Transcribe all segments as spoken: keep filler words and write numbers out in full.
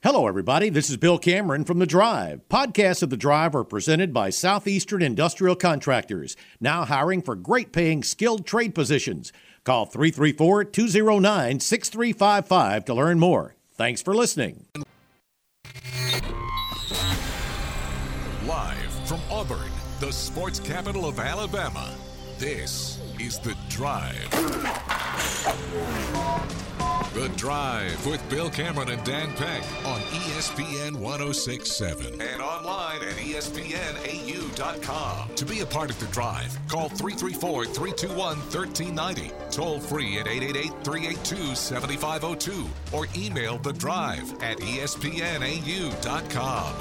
Hello, everybody. This is Bill Cameron from The Drive. Podcasts of The Drive are presented by Southeastern Industrial Contractors, now hiring for great-paying skilled trade positions. Call three three four, two zero nine, six three five five to learn more. Thanks for listening. Live from Auburn, the sports capital of Alabama, this is The Drive. The Drive with Bill Cameron and Dan Peck on E S P N one oh six point seven and online at E S P N A U dot com. To be a part of The Drive, call three three four, three two one, one three nine zero, toll free at eight eight eight, three eight two, seven five zero two, or email The Drive at E S P N A U dot com.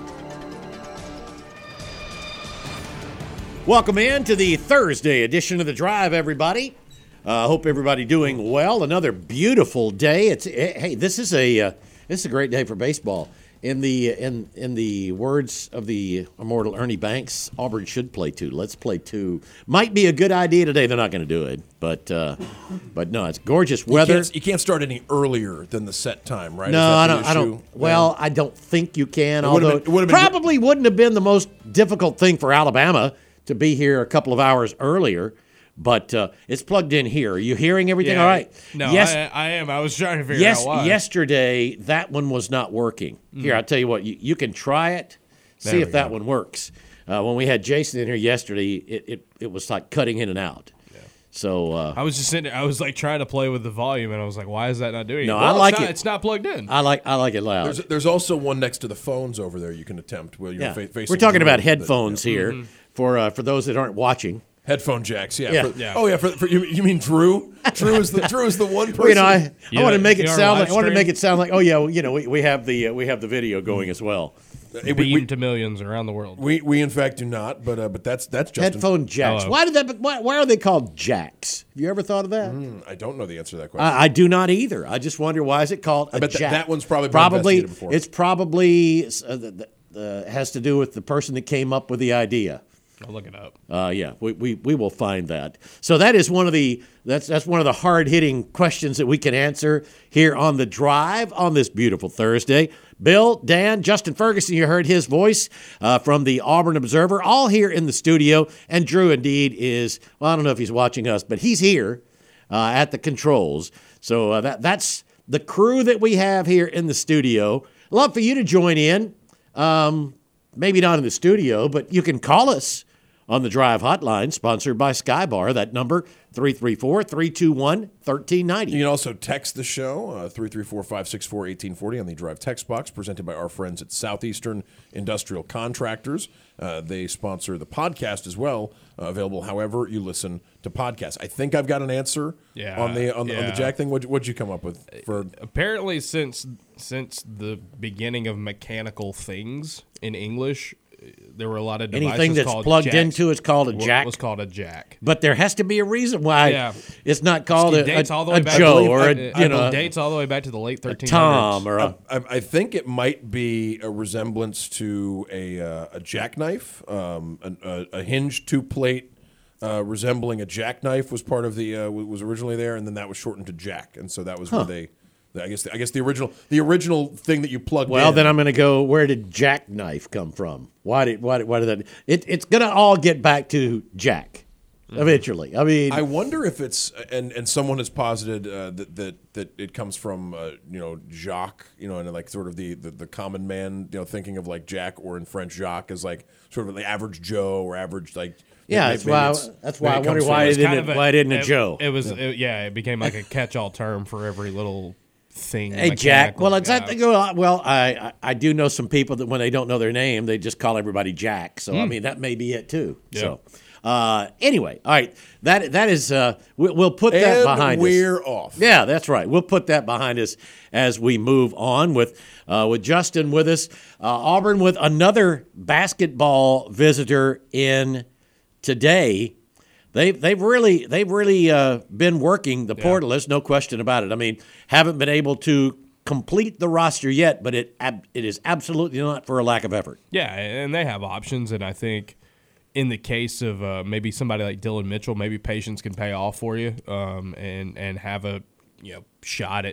Welcome in to the Thursday edition of The Drive, everybody. I uh, hope everybody doing well. Another beautiful day. It's hey, this is a uh, this is a great day for baseball. In the in in the words of the immortal Ernie Banks, Auburn should play two. Let's play two. Might be a good idea today. They're not going to do it, but uh, but no, it's gorgeous weather. You can't, you can't start any earlier than the set time, right? No, I don't. I don't. Well, I don't think you can. It although been, it probably been, wouldn't have been the most difficult thing for Alabama to be here a couple of hours earlier. But uh, it's plugged in here. Are you hearing everything yeah, all right? No, yes, I, I am. I was trying to figure yes, out why. Yesterday, that one was not working. Mm. Here, I'll tell you what. You, you can try it, see there if that one works. Uh, when we had Jason in here yesterday, it, it, it was like cutting in and out. Yeah. So uh, I was just sitting there. I was like trying to play with the volume, and I was like, why is that not doing it? No, well, I like it's not, it. It's not plugged in. I like I like it loud. There's, there's also one next to the phones over there you can attempt. Where you're yeah. fa- facing We're talking about the, headphones the, here mm-hmm. for uh, for those that aren't watching. Headphone jacks, yeah. Yeah. For, yeah. Oh yeah, for, for you, you mean Drew? Drew is the Drew is the one person. Well, you know, I, You I want to know- make you it know our sound live like I want to stream? make it sound like oh yeah, well, you know we, we have the uh, we have the video going as well. we, Beamed we, to millions around the world. we we in fact do not, but uh, but that's that's Justin. Headphone jacks. Hello. Why did that? Why, why are they called jacks? Have you ever thought of that? Mm, I don't know the answer to that question. I, I do not either. I just wonder why is it called a I bet jack? that, that one's probably been probably investigated before. it's probably uh, the, the, uh, has to do with the person that came up with the idea. I'll look it up. Uh, yeah, we, we we will find that. So that is one of the that's that's one of the hard hitting questions that we can answer here on The Drive on this beautiful Thursday. Bill, Dan, Justin Ferguson, you heard his voice uh, from the Auburn Observer, all here in the studio. And Drew, indeed, is well, I don't know if he's watching us, but he's here uh, at the controls. So uh, that that's the crew that we have here in the studio. Love for you to join in. Um, maybe not in the studio, but you can call us on the Drive hotline, sponsored by Skybar. That number, three three four, three two one, one three nine zero. You can also text the show, uh, three three four, five six four, one eight four zero on the Drive text box, presented by our friends at Southeastern Industrial Contractors. Uh, they sponsor the podcast as well, uh, available however you listen to podcasts. I think I've got an answer Yeah, on the on, the- on the yeah. jack thing. What'd, what'd you come up with? For Apparently, since since the beginning of mechanical things in English, there were a lot of devices Anything that's called plugged jacks. into is called a What jack. was called a jack. But there has to be a reason why Yeah. it's not called It a, dates a, all the a way back- Joe I believe- or a, I- you I know, believe dates all the way back to the late a thirteen hundreds. Tom or a, I, I think it might be a resemblance to a uh, a jackknife, um, an, a, a hinged two plate uh, resembling a jackknife was part of the uh, was originally there, and then that was shortened to jack, and so that was where they. I guess I guess the original the original thing that you plugged well, in. then I'm going to go. Where did jackknife come from? Why did why did why did that? It, it's going to all get back to Jack eventually. I mean, I wonder if it's and, and someone has posited uh, that, that that it comes from uh, you know Jacques, you know, and like sort of the, the, the common man, you know, thinking of like Jack, or in French Jacques as like sort of the average Joe or average like. yeah, maybe- that's maybe why. it's- That's why I maybe it wonder comes why from- it was kind didn't of a- why it isn't a it- Joe. It was, it, yeah, it became like a catch-all term for every little thing. Hey, Jack. mechanical. Well, it's yeah. that, well, I, I I do know some people that when they don't know their name, they just call everybody Jack. So I mean, that may be it too. So uh, anyway, all right, that that is uh, we, we'll put that And behind us. we're off. Yeah, that's right. We'll put that behind us as we move on with uh, with Justin with us. Uh, Auburn with another basketball visitor in today. They've they've really they've really uh, been working the portal. There's no question about it. I mean, haven't been able to complete the roster yet, but it ab- it is absolutely not for a lack of effort. Yeah, and they have options, and I think in the case of uh, maybe somebody like Dylan Mitchell, maybe patience can pay off for you, um, and and have a you know shot at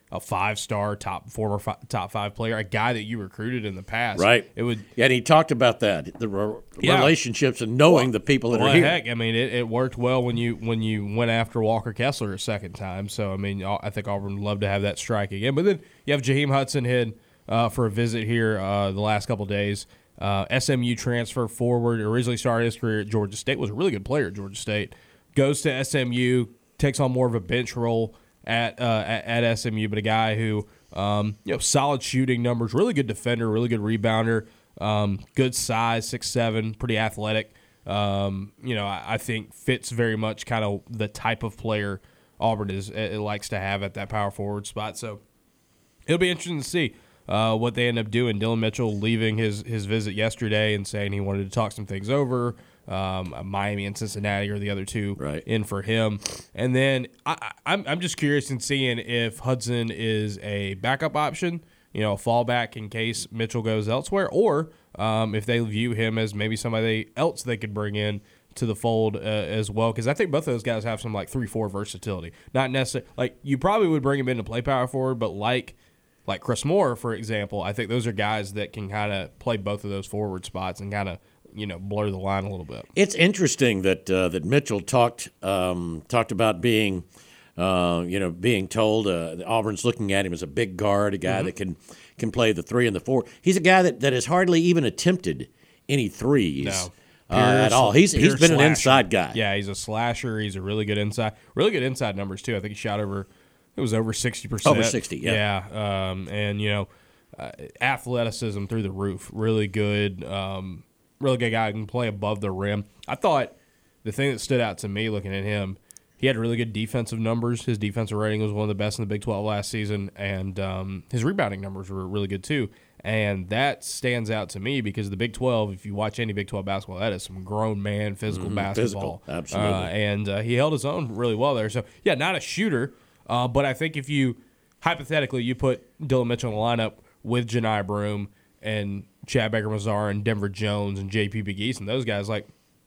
a five-star top former fi- top five player, a guy that you recruited in the past. Right. It would. Yeah, and he talked about that, the re- Yeah. relationships and knowing well, the people that well, are here. Heck, I mean, it, it worked well when you when you went after Walker Kessler a second time. So, I mean, I think Auburn would love to have that strike again. But then you have Jaheim Hudson head uh, for a visit here uh, the last couple of days. Uh, S M U transfer forward, originally started his career at Georgia State, was a really good player at Georgia State, goes to S M U, takes on more of a bench role at uh, at, at S M U, but a guy who, um, you know, solid shooting numbers, really good defender, really good rebounder, um, good size, six seven, pretty athletic. Um, you know, I, I think fits very much kind of the type of player Auburn is it likes to have at that power forward spot. So it'll be interesting to see uh, what they end up doing. Dylan Mitchell leaving his his visit yesterday and saying he wanted to talk some things over. Um, Miami and Cincinnati are the other two right. in for him. And then I, I'm I'm just curious in seeing if Hudson is a backup option, you know, a fallback in case Mitchell goes elsewhere, or um, if they view him as maybe somebody else they could bring in to the fold uh, as well. Because I think both of those guys have some like three four versatility. Not necessarily like you probably would bring him in to play power forward, but like like Chris Moore, for example, I think those are guys that can kind of play both of those forward spots and kind of, you know, blur the line a little bit. It's interesting that uh, that Mitchell talked um, talked about being, uh, you know, being told uh, that Auburn's looking at him as a big guard, a guy mm-hmm. that can can play the three and the four. He's a guy that, that has hardly even attempted any threes no. uh, at all. He's he's been slasher. an inside guy. Yeah, he's a slasher. He's a really good inside, really good inside numbers too. I think he shot over, it was over sixty percent. Over sixty, yeah. Yeah, um, and you know, uh, athleticism through the roof. Really good. Um, Really good guy, can play above the rim. I thought the thing that stood out to me looking at him, he had really good defensive numbers. His defensive rating was one of the best in the Big twelve last season, and um, his rebounding numbers were really good too. And that stands out to me because the Big twelve, if you watch any Big twelve basketball, that is some grown man physical mm-hmm. basketball. Physical, absolutely. Uh, and uh, he held his own really well there. So, yeah, not a shooter, uh, but I think if you, hypothetically, you put Dylan Mitchell in the lineup with Janai Broome and Chad Baker-Mazar and Denver Jones and J P Big East and those guys, like,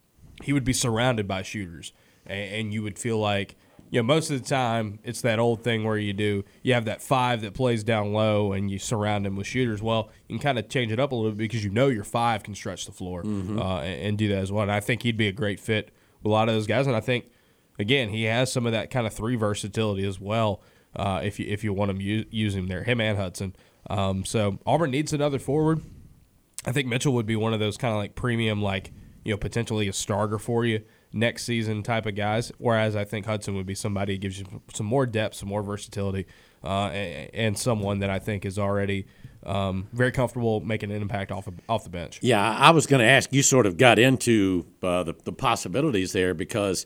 he would be surrounded by shooters. And, and you would feel like, you know, most of the time it's that old thing where you do, you have that five that plays down low and you surround him with shooters. Well, you can kind of change it up a little bit because you know your five can stretch the floor mm-hmm. uh, and, and do that as well. And I think he'd be a great fit with a lot of those guys. And I think, again, he has some of that kind of three versatility as well uh, if you if you want to use, use him there, him and Hudson. Um, so Auburn needs another forward. I think Mitchell would be one of those kind of like premium, like, you know, potentially a starter for you next season type of guys, whereas I think Hudson would be somebody who gives you some more depth, some more versatility, uh, and, and someone that I think is already um, very comfortable making an impact off of, off the bench. Yeah, I was going to ask, you sort of got into uh, the, the possibilities there because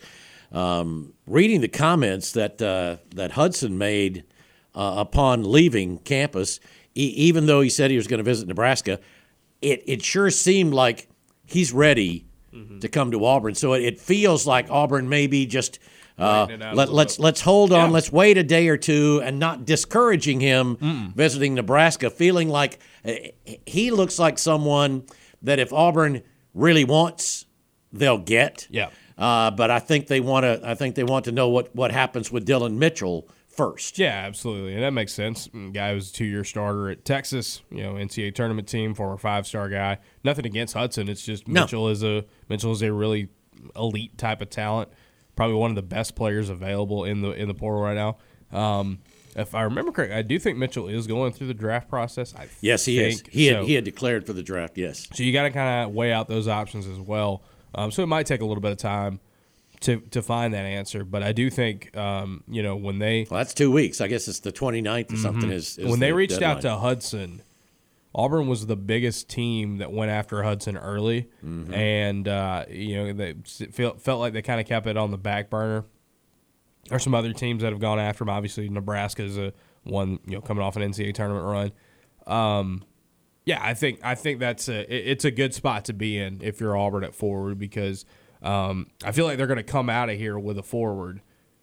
um, reading the comments that, uh, that Hudson made uh, upon leaving campus, e- even though he said he was going to visit Nebraska, It it sure seemed like he's ready mm-hmm. to come to Auburn. So it, it feels like Auburn maybe just uh, let, let's let's hold on, yeah. let's wait a day or two, and not discouraging him Mm-mm. visiting Nebraska. Feeling like uh, he looks like someone that if Auburn really wants, they'll get. Yeah. Uh, but I think they want to. I think they want to know what, what happens with Dylan Mitchell first. Yeah, absolutely, and that makes sense. Guy was a two-year starter at Texas, you know, N C double A tournament team, former five-star guy. Nothing against Hudson. It's just no. Mitchell is a Mitchell is a really elite type of talent. Probably one of the best players available in the in the portal right now. Um, if I remember correctly, I do think Mitchell is going through the draft process. I yes, he think. is. He had so, he had declared for the draft. Yes. So you got to kind of weigh out those options as well. Um, so it might take a little bit of time to to find that answer, but I do think um, you know when they well, that's two weeks. I guess it's the twenty-ninth or something. Mm-hmm. Is, is when they the reached deadline. out to Hudson, Auburn was the biggest team that went after Hudson early, mm-hmm. and uh, you know they felt felt like they kind of kept it on the back burner. There's some other teams that have gone after him. Obviously, Nebraska is a one, you know, coming off an N C double A tournament run. Um, yeah, I think I think that's a it, it's a good spot to be in if you're Auburn at forward because um, I feel like they're going to come out of here with a forward,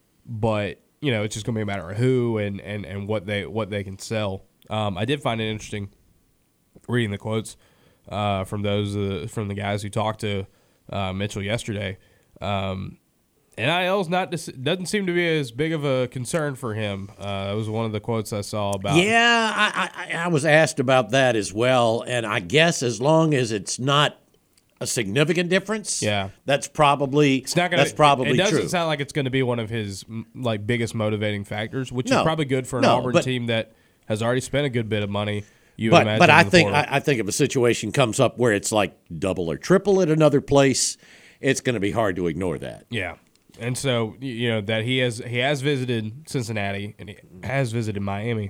but you know it's just going to be a matter of who and, and, and what they what they can sell. Um, I did find it interesting reading the quotes uh, from those uh, from the guys who talked to uh, Mitchell yesterday. Um, N I L's not doesn't seem to be as big of a concern for him. Uh, that was one of the quotes I saw about. Yeah, I, I, I was asked about that as well, and I guess as long as it's not a significant difference, yeah, that's probably it's not gonna, that's probably It doesn't true. sound like it's going to be one of his like biggest motivating factors, which No, is probably good for an no, Auburn but, team that has already spent a good bit of money. You but imagine but I in the think portal. I, I think if a situation comes up where it's like double or triple at another place, it's going to be hard to ignore that. Yeah. And so, you know, that he has he has visited Cincinnati and he has visited Miami.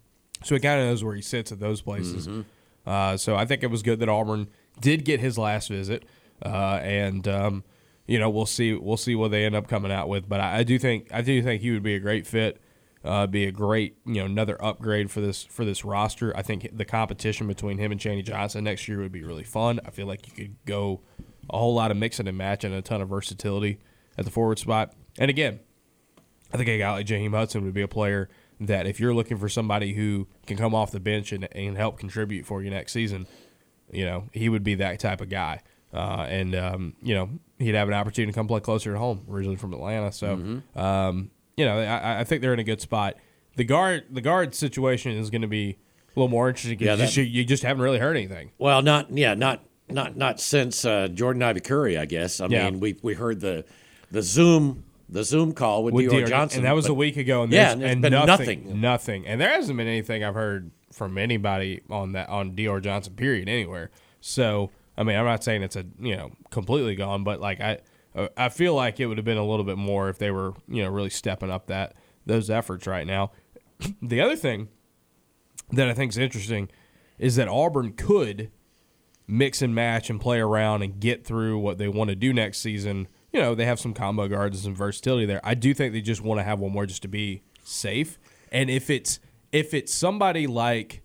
So he kind of knows where he sits at those places. Mm-hmm. Uh, so I think it was good that Auburn did get his last visit. Uh, and, um, you know, we'll see we'll see what they end up coming out with. But I, I do think I do think he would be a great fit, uh, be a great, you know, another upgrade for this for this roster. I think the competition between him and Chaney Johnson next year would be really fun. I feel like you could go a whole lot of mixing and matching and a ton of versatility at the forward spot. And again, I think a guy like Jaheim Hudson would be a player that if you're looking for somebody who can come off the bench and, and help contribute for you next season, you know, he would be that type of guy. Uh, and, um, you know, he'd have an opportunity to come play closer to home, originally from Atlanta. So, mm-hmm. um, you know, I, I think they're in a good spot. The guard the guard situation is going to be a little more interesting because Yeah, you, that- just- you just haven't really heard anything. Well, not yeah, not not not since uh, Jordan Ivy Curry, I guess. I Yeah. mean, we we heard the the Zoom the Zoom call with, With Dior Dior Johnson, and that was but- a week ago. And Yeah, there's, and there's and been nothing, nothing. nothing, and there hasn't been anything I've heard from anybody on that on Dior Johnson. Period. Anywhere. So I mean, I'm not saying it's a you know completely gone, but like I I feel like it would have been a little bit more if they were you know really stepping up that those efforts right now. The other thing that I think is interesting is that Auburn could mix and match and play around and get through what they want to do next season. You know, they have some combo guards and some versatility there. I do think they just want to have one more just to be safe. And if it's if it's somebody like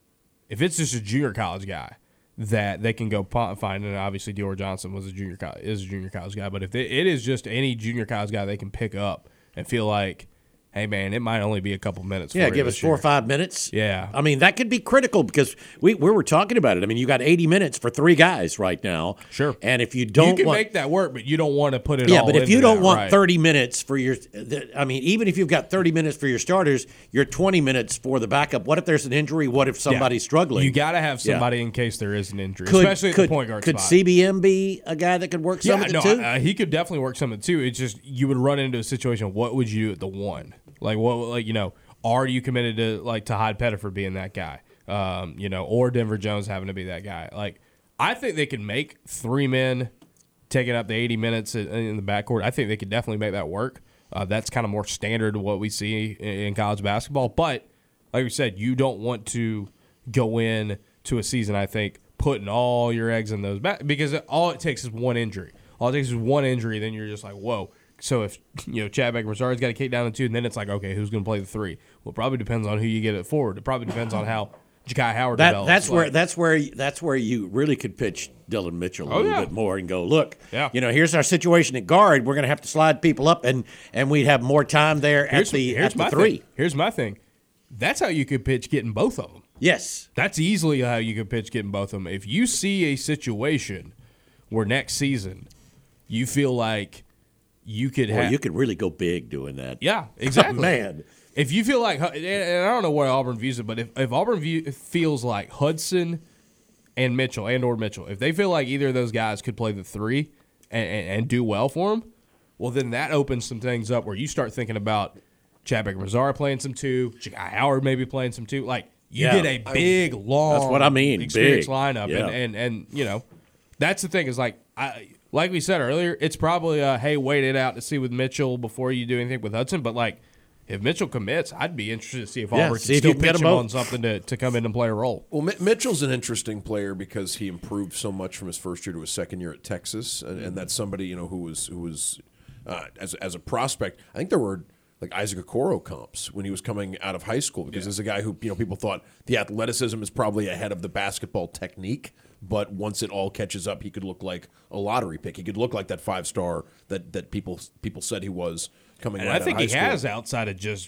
if it's just a junior college guy that they can go find, and obviously Dior Johnson was a junior college, is a junior college guy, but if they, it is just any junior college guy they can pick up and feel like, hey, man, it might only be a couple minutes. Yeah, for give you us this four year. or five minutes. Yeah. I mean, that could be critical because we, we were talking about it. I mean, you got eighty minutes for three guys right now. Sure. And if you don't You can want, make that work, but you don't want to put it yeah, all but if into you don't that, want right. thirty minutes for your, I mean, even if you've got thirty minutes for your starters, you're twenty minutes for the backup. What if there's an injury? What if somebody's Yeah. struggling? You got to have Yeah. somebody in case there is an injury, could, especially at could, the point guard Could spot. C B M be a guy that could work some yeah, of it no, too? uh, he could definitely work some of it too. It's just you would run into a situation. What would you do at the one? Like what? Like you know, are you committed to like to Hyde Pettiford being that guy? Um, you know, or Denver Jones having to be that guy? Like I think they can make three men taking up the eighty minutes in, in the backcourt. I think they could definitely make that work. Uh, that's kind of more standard to what we see in, in college basketball. But like we said, you don't want to go in to a season, I think, putting all your eggs in those back because all it takes is one injury. All it takes is one injury, then you're just like, whoa. So if you know Chad Baker-Mazara's got to kick down the two, and then it's like, okay, who's going to play the three? Well, it probably depends on who you get it forward. It probably depends on how Ja'Kai Howard That, develops. that's where Like, that's where that's where you really could pitch Dylan Mitchell a Oh, little yeah. bit more and go, look, Yeah. you know, here's our situation at guard. We're going to have to slide people up, and and we'd have more time there at here's, the here's at my the three. Thing. Here's my thing. That's how you could pitch getting both of them. Yes, That's easily how you could pitch getting both of them. If you see a situation where next season you feel like you could Boy, have, you could really go big doing that. yeah, exactly, Man. If you feel like, and I don't know what Auburn views it, but if, if Auburn view, feels like Hudson and Mitchell and or Mitchell, if they feel like either of those guys could play the three and, and, and do well for them, well, then that opens some things up where you start thinking about Chad Baker-Mazara playing some two, Ja'Kai Howard maybe playing some two. Like you Yeah. get a big, long, That's what I mean, experienced big. lineup, Yeah. and, and and you know, that's the thing is like I. Like we said earlier, it's probably a, hey, wait it out to see with Mitchell before you do anything with Hudson. But, like, if Mitchell commits, I'd be interested to see if Yeah, Auburn see can if still you can get pitch them him both. on something to, to come in and play a role. Well, Mi- Mitchell's an interesting player because he improved so much from his first year to his second year at Texas, and, and that's somebody you know who was who was uh, as as a prospect. I think there were like Isaac Okoro comps when he was coming out of high school because there's a guy who you know people thought the athleticism is probably ahead of the basketball technique. But once it all catches up, he could look like a lottery pick. He could look like that five star that, that people people said he was coming. And right I think out he of high school. has outside of just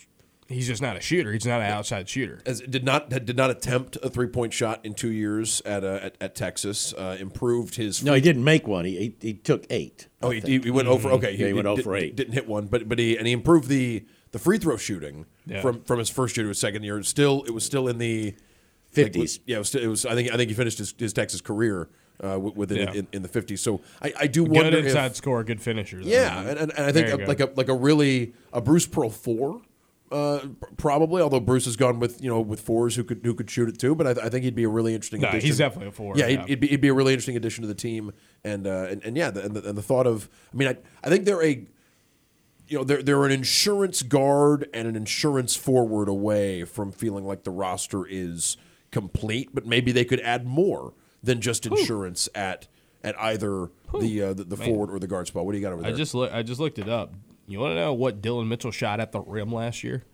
He's just not a shooter. He's not an outside shooter. As did not did not attempt a three point shot in two years at uh, at, at Texas. Uh, improved his. No, he didn't make one. He he, he took eight. Oh, he, he, he went over. Okay, Yeah, he went did, over eight. Didn't hit one, but but he and he improved the the free throw shooting Yeah. from from his first year to his second year. Still, it was still in the fifties. Like, yeah, it was, it was. I think I think he finished his, his Texas career uh, within Yeah. in, in the fifties. So I, I do Good wonder inside if scorer, good finisher. Though. yeah, and, and, and I think Very a, good. like a like a really a Bruce Pearl four. Uh, probably, although Bruce has gone with you know with fours who could who could shoot it too, but I, I think he'd be a really interesting. No, addition. he's definitely a four. Yeah, yeah. He'd, he'd, be, he'd be a really interesting addition to the team, and uh, and, and yeah, the, and, the, and the thought of, I mean, I, I think they're a, you know, they're they're an insurance guard and an insurance forward away from feeling like the roster is complete, but maybe they could add more than just insurance at at either the, uh, the the forward or the guard spot. What do you got over there? I just look, I just looked it up. You want to know what Dylan Mitchell shot at the rim last year?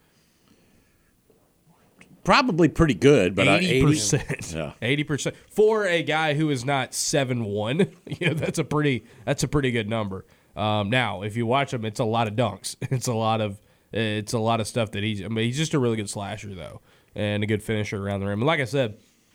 Probably pretty good, but Eighty eighty percent. Yeah. Eighty percent for a guy who is not seven one. You know, that's a pretty that's a pretty good number. Um, now, if you watch him, it's a lot of dunks. It's a lot of it's a lot of stuff that he's. I mean, he's just a really good slasher though, and a good finisher around the rim. And like I said,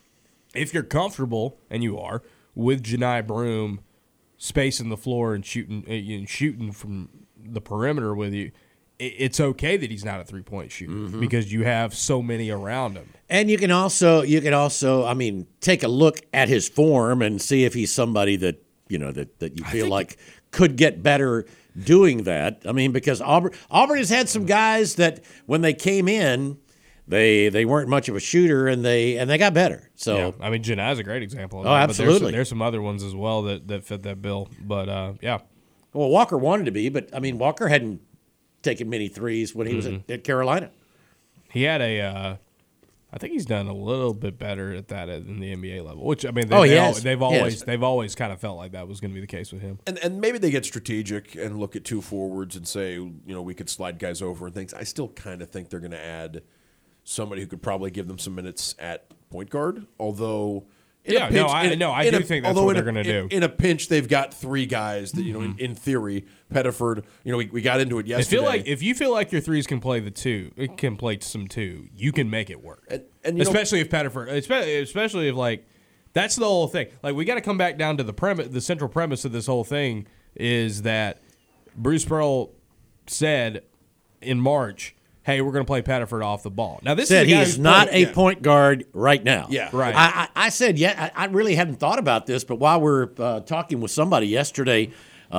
if you're comfortable, and you are, with Janai Broome spacing the floor and shooting and shooting from the perimeter with you, it's okay that he's not a three-point shooter Mm-hmm. because you have so many around him. And you can also you can also I mean take a look at his form and see if he's somebody that you know that, that you feel like could get better doing that. I mean because Auburn Auburn has had some guys that when they came in they they weren't much of a shooter and they and they got better. So Yeah, I mean, Janai's a great example. Of Oh, that, but there's some- absolutely. There's some, other ones as well that, that fit that bill. But uh, yeah, well Walker wanted to be, but I mean Walker hadn't taken many threes when he was Mm-hmm. at, at Carolina. he had a. Uh, I think he's done a little bit better at that in the N B A level. Which I mean, they, Oh, he they has. al- they've He always has. they've always kind of felt like that was going to be the case with him. And and maybe they get strategic and look at two forwards and say, you know, we could slide guys over and things. I still kind of think they're going to add somebody who could probably give them some minutes at point guard. Although, in Yeah, a no, pinch, I- in- no, I in do a- think that's although what in they're a- gonna in- do. In a pinch, they've got three guys that you know, in, in theory, Pettiford. You know, we, we got into it I yesterday. feel like if you feel like your threes can play the two, it can play some two. You can make it work, And- and, you know- especially if Pettiford, especially especially if like that's the whole thing. Like we got to come back down to the premise. The central premise of this whole thing is that Bruce Pearl said in March, "Hey, we're going to play Pettiford off the ball." Now this Said is a he guy is who's not played- a point guard right now. Yeah. Right. I, I, I said, yeah, I, I really hadn't thought about this, but while we we're uh, talking with somebody yesterday,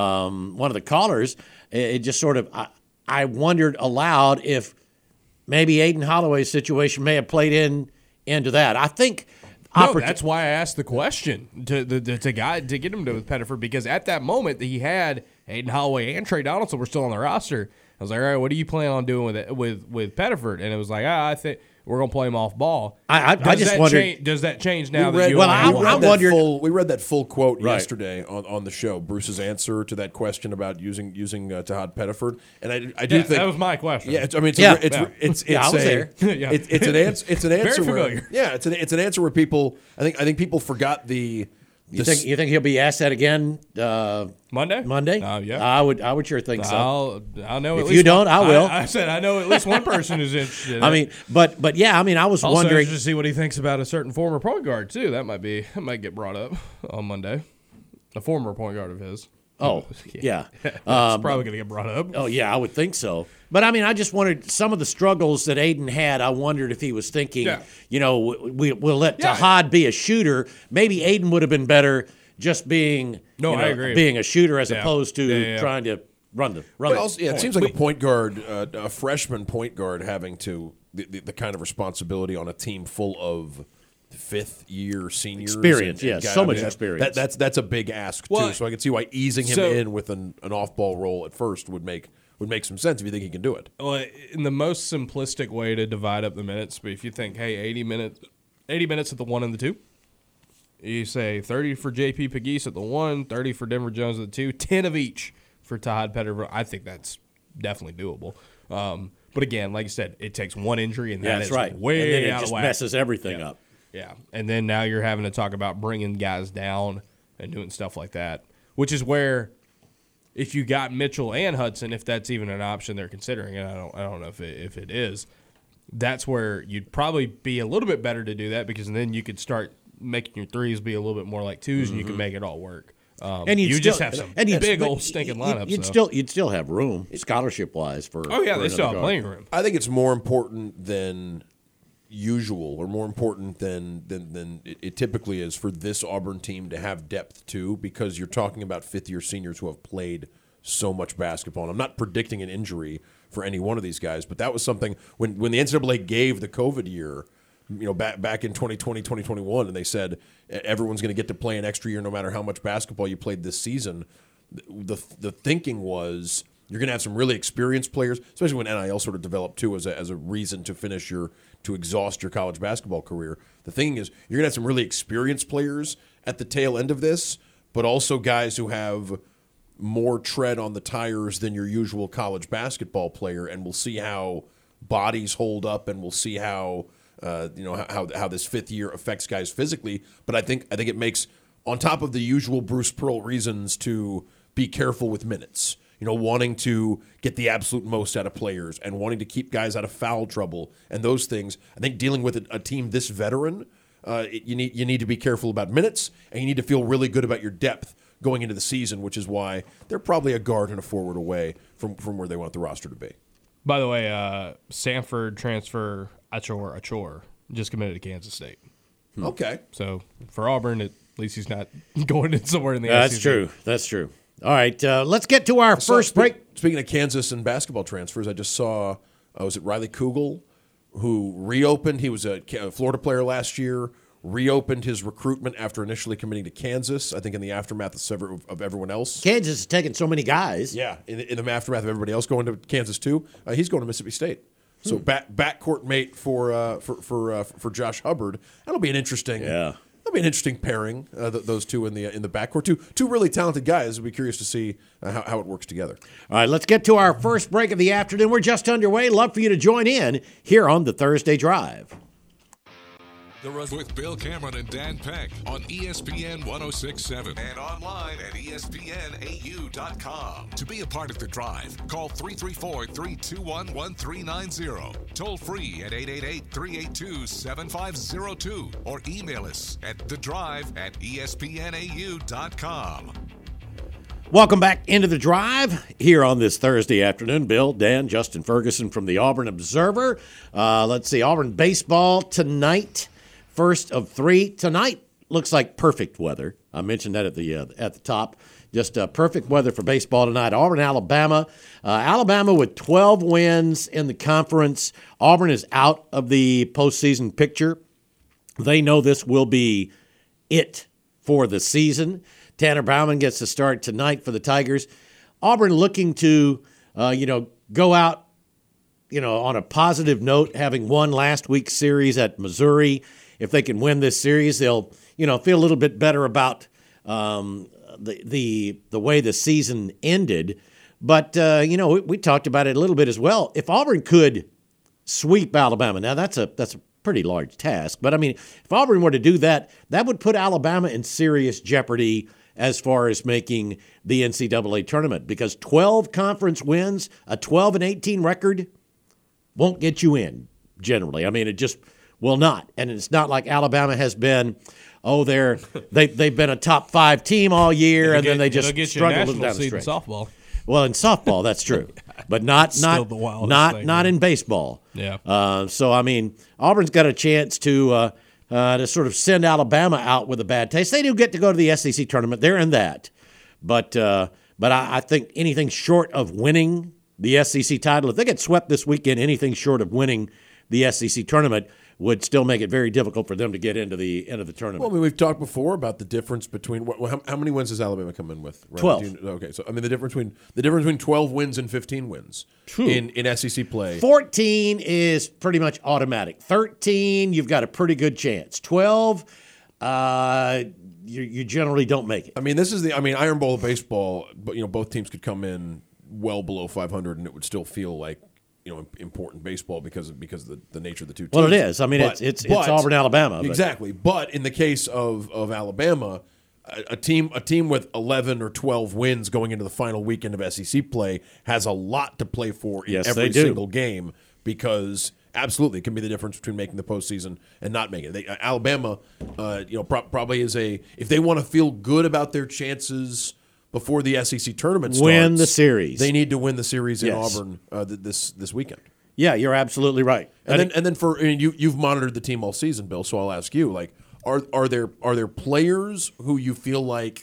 um, one of the callers, it, it just sort of, I, I wondered aloud if maybe Aiden Holloway's situation may have played in into that. I think. No, oppor- that's why I asked the question to the to, to guy to get him to with Pettiford because at that moment he had Aiden Holloway and Trey Donaldson were still on the roster. I was like, all right, what do you plan on doing with it with with Pettiford? And it was like, ah, I think we're gonna play him off ball. I- I- I Does just that wondered- change, does that change now we that read, you well, only I- have we one? read I that wondered- full, we read that full quote Right. yesterday on, on the show. Bruce's answer to that question about using using uh, Tahad Pettiford, and I, I do Yeah, think that was my question. Yeah, it's, I mean, it's Yeah. a, it's, Yeah. it's, it's Yeah, I was a, there. Yeah. It's, it's an answer. It's an answer. where, familiar. Yeah, it's an it's an answer where people. I think I think people forgot the. you the think you think he'll be asked that again uh, Monday. Monday? Uh, yeah. I would. I would sure think so. I'll I'll know. If at you least don't, one, I will. I, I said I know at least one person who's interested. In I it. mean, but but yeah, I mean, I was also wondering. to see what he thinks about a certain former point guard too. That might be that might get brought up on Monday. A former point guard of his. Oh, yeah. It's Um, probably going to get brought up. Oh, yeah, I would think so. But, I mean, I just wondered some of the struggles that Aiden had. I wondered if he was thinking, Yeah. you know, we, we'll let Yeah. Tahad be a shooter. Maybe Aiden would have been better just being, No, you know, I agree. being a shooter as Yeah. opposed to Yeah, yeah, yeah. trying to run the run But the also, yeah, it point. seems like a point guard, uh, a freshman point guard, having to the, the, the kind of responsibility on a team full of fifth year seniors. Experience, and- and yes, guys- so I much mean, experience. That, that's that's a big ask Well, too. So I can see why easing him so- in with an, an off ball role at first would make would make some sense if you think he can do it. Well, in the most simplistic way to divide up the minutes, but if you think, hey, eighty minutes, eighty minutes at the one and the two, you say thirty for J P Pegues at the one, thirty for Denver Jones at the two, ten of each for Tahad Pettiford. I think that's definitely doable. Um, but again, like you said, it takes one injury, and Yeah, that that's is right. way and then it out just of whack. messes everything Yeah. up. Yeah, and then now you're having to talk about bringing guys down and doing stuff like that, which is where if you got Mitchell and Hudson, if that's even an option they're considering, and I don't, I don't know if it, if it is, that's where you'd probably be a little bit better to do that because then you could start making your threes be a little bit more like twos mm-hmm. and you can make it all work. Um, and you still, just have some and big old stinking lineups. You'd so. still you'd still have room scholarship wise for. Oh yeah, for they still have guard. plenty of room. I think it's more important than usual, or more important than than, than it, it typically is for this Auburn team to have depth too, because you're talking about fifth year seniors who have played so much basketball. And I'm not predicting an injury for any one of these guys, but that was something when when the N C double A gave the COVID year. You know, back back in twenty twenty, twenty twenty-one, and they said everyone's going to get to play an extra year no matter how much basketball you played this season. The the thinking was you're going to have some really experienced players, especially when N I L sort of developed too as a, as a reason to finish your to exhaust your college basketball career. The thing is you're going to have some really experienced players at the tail end of this, but also guys who have more tread on the tires than your usual college basketball player, and we'll see how bodies hold up, and we'll see how. Uh, you know how how this fifth year affects guys physically, but I think I think it makes, on top of the usual Bruce Pearl reasons to be careful with minutes, you know, wanting to get the absolute most out of players and wanting to keep guys out of foul trouble and those things. I think dealing with a, a team this veteran, uh, it, you need you need to be careful about minutes, and you need to feel really good about your depth going into the season, which is why they're probably a guard and a forward away from from where they want the roster to be. By the way, uh, Sanford transfer Achor Achor just committed to Kansas State. Hmm. Okay. So for Auburn, at least he's not going in somewhere in the That's S E C. true. That's true. All right, uh, let's get to our So, first spe- break. Speaking of Kansas and basketball transfers, I just saw, uh, was it Riley Kugel, who reopened? He was a Florida player last year, reopened his recruitment after initially committing to Kansas, I think in the aftermath of, several, of everyone else. Kansas has taken so many guys. Yeah, in the, in the aftermath of everybody else going to Kansas too. Uh, he's going to Mississippi State. So hmm. back backcourt mate for uh, for for uh, for Josh Hubbard. That'll be an interesting. Yeah. That'll be an interesting pairing. Uh, th- those two in the in the backcourt. Two two really talented guys. We'll be curious to see uh, how how it works together. All right, let's get to our first break of the afternoon. We're just underway. Love for you to join in here on the Thursday Drive. The Rose with Bill Cameron and Dan Peck on E S P N one oh six point seven and online at E S P N A U dot com. To be a part of The Drive, call three three four, three two one, one three nine zero. Toll free at eight eight eight, three eight two, seven five zero two or email us at the drive at E S P N A U dot com. Welcome back into The Drive here on this Thursday afternoon. Bill, Dan, Justin Ferguson from the Auburn Observer. Uh, let's see, Auburn baseball tonight. First of three tonight looks like perfect weather. I mentioned that at the uh, at the top. Just uh, perfect weather for baseball tonight. Auburn, Alabama. Uh, Alabama with twelve wins in the conference. Auburn is out of the postseason picture. They know this will be it for the season. Tanner Bauman gets the start tonight for the Tigers. Auburn looking to, uh, you know, go out, you know, on a positive note, having won last week's series at Missouri. If they can win this series, they'll, you know, feel a little bit better about um, the the the way the season ended. But uh, you know, we, we talked about it a little bit as well. If Auburn could sweep Alabama, now that's a that's a pretty large task. But I mean, if Auburn were to do that, that would put Alabama in serious jeopardy as far as making the N C double A tournament, because twelve conference wins, a twelve and eighteen record, won't get you in generally. I mean, it just will not. And it's not like Alabama has been, oh, they're they they've been a top five team all year, and get, then they just get struggle you down the seed stretch. in softball. Well, in softball, that's true, but not Still not the wildest not thing, not man. in baseball. Yeah. Uh, so I mean, Auburn's got a chance to uh, uh, to sort of send Alabama out with a bad taste. They do get to go to the S E C tournament. They're in that, but uh, but I, I think anything short of winning the S E C title, if they get swept this weekend, anything short of winning the S E C tournament would still make it very difficult for them to get into the end of the tournament. Well, I mean, we've talked before about the difference between what, how, how many wins does Alabama come in with? Right? twelve. Do you- okay, so I mean the difference between the difference between twelve wins and fifteen wins in, in S E C play. fourteen is pretty much automatic. thirteen, you've got a pretty good chance. twelve, uh, you, you generally don't make it. I mean, this is the I mean Iron Bowl of baseball, but you know both teams could come in well below five hundred, and it would still feel like you know important baseball because of, because of the, the nature of the two teams. Well, it is. I mean, But- it's it's, but- it's Auburn, Alabama. But Exactly, but in the case of, of Alabama, a, a team a team with eleven or twelve wins going into the final weekend of S E C play has a lot to play for in Yes, every they do. single game because absolutely, it can be the difference between making the postseason and not making it. They, uh, Alabama, uh, you know, pro- probably is a if they want to feel good about their chances before the S E C tournament starts, win the series. They need to win the series in Yes. Auburn uh, th- this this weekend. Yeah, you're absolutely right. And then, and then for I mean, you you've monitored the team all season, Bill. So I'll ask you, like, are are there are there players who you feel like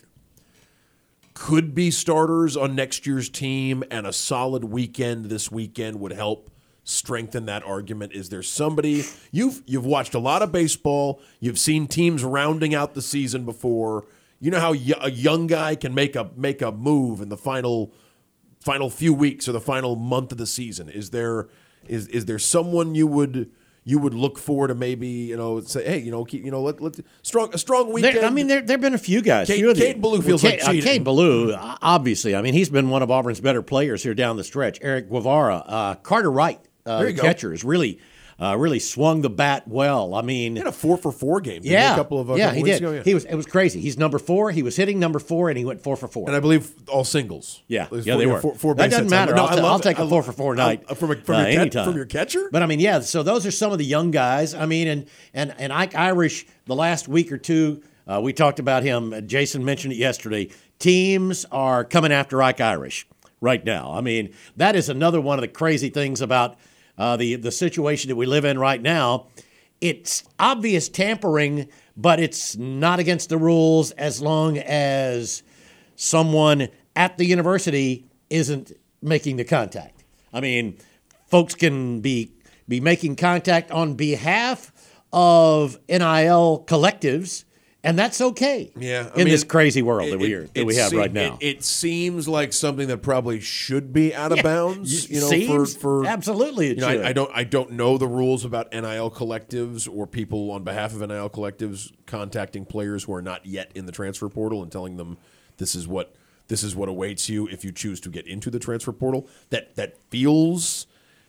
could be starters on next year's team, and a solid weekend this weekend would help strengthen that argument? Is there somebody you've you've watched a lot of baseball? You've seen teams rounding out the season before. You know how y- a young guy can make a make a move in the final final few weeks or the final month of the season. Is there Is is there someone you would you would look for to maybe you know say, hey, you know keep, you know let let strong a strong weekend? There, I mean, there there've been a few guys. Cade, few of the- Cade Ballou feels well, like Cade, uh, cheating. Cade Ballou, uh, obviously. I mean, he's been one of Auburn's better players here down the stretch. Eric Guevara, uh, Carter Wright, uh, There the you go. catcher, has really uh, really swung the bat well. I mean, He had a four for four game. didn't he, yeah, a couple of uh, yeah, couple he weeks did. Ago, yeah. He was it was crazy. He's number four. He was hitting number four, and he went four for four. and I believe all singles. Yeah, It was yeah, four- they yeah, were. Four, four That base doesn't hits. matter. No, I'll I ta- love I'll it. take a I- four for four I- night, from a, from, uh, your catch- anytime. from your catcher. But I mean, yeah. So those are some of the young guys. I mean, and and and Ike Irish. The last week or two, uh, we talked about him. Jason mentioned it yesterday. Teams are coming after Ike Irish right now. I mean, that is another one of the crazy things about uh, the the situation that we live in right now. It's obvious tampering, but it's not against the rules as long as someone at the university isn't making the contact. I mean, folks can be be making contact on behalf of N I L collectives, and that's okay. Yeah, I in mean, this crazy world that it- we are, it- that we it have seem- right now. It, it seems like something that probably should be out of Yeah, bounds. You know, seems- for, for absolutely it you know, should. I, I don't I don't know the rules about N I L collectives or people on behalf of N I L collectives contacting players who are not yet in the transfer portal and telling them this is what this is what awaits you if you choose to get into the transfer portal. That that feels.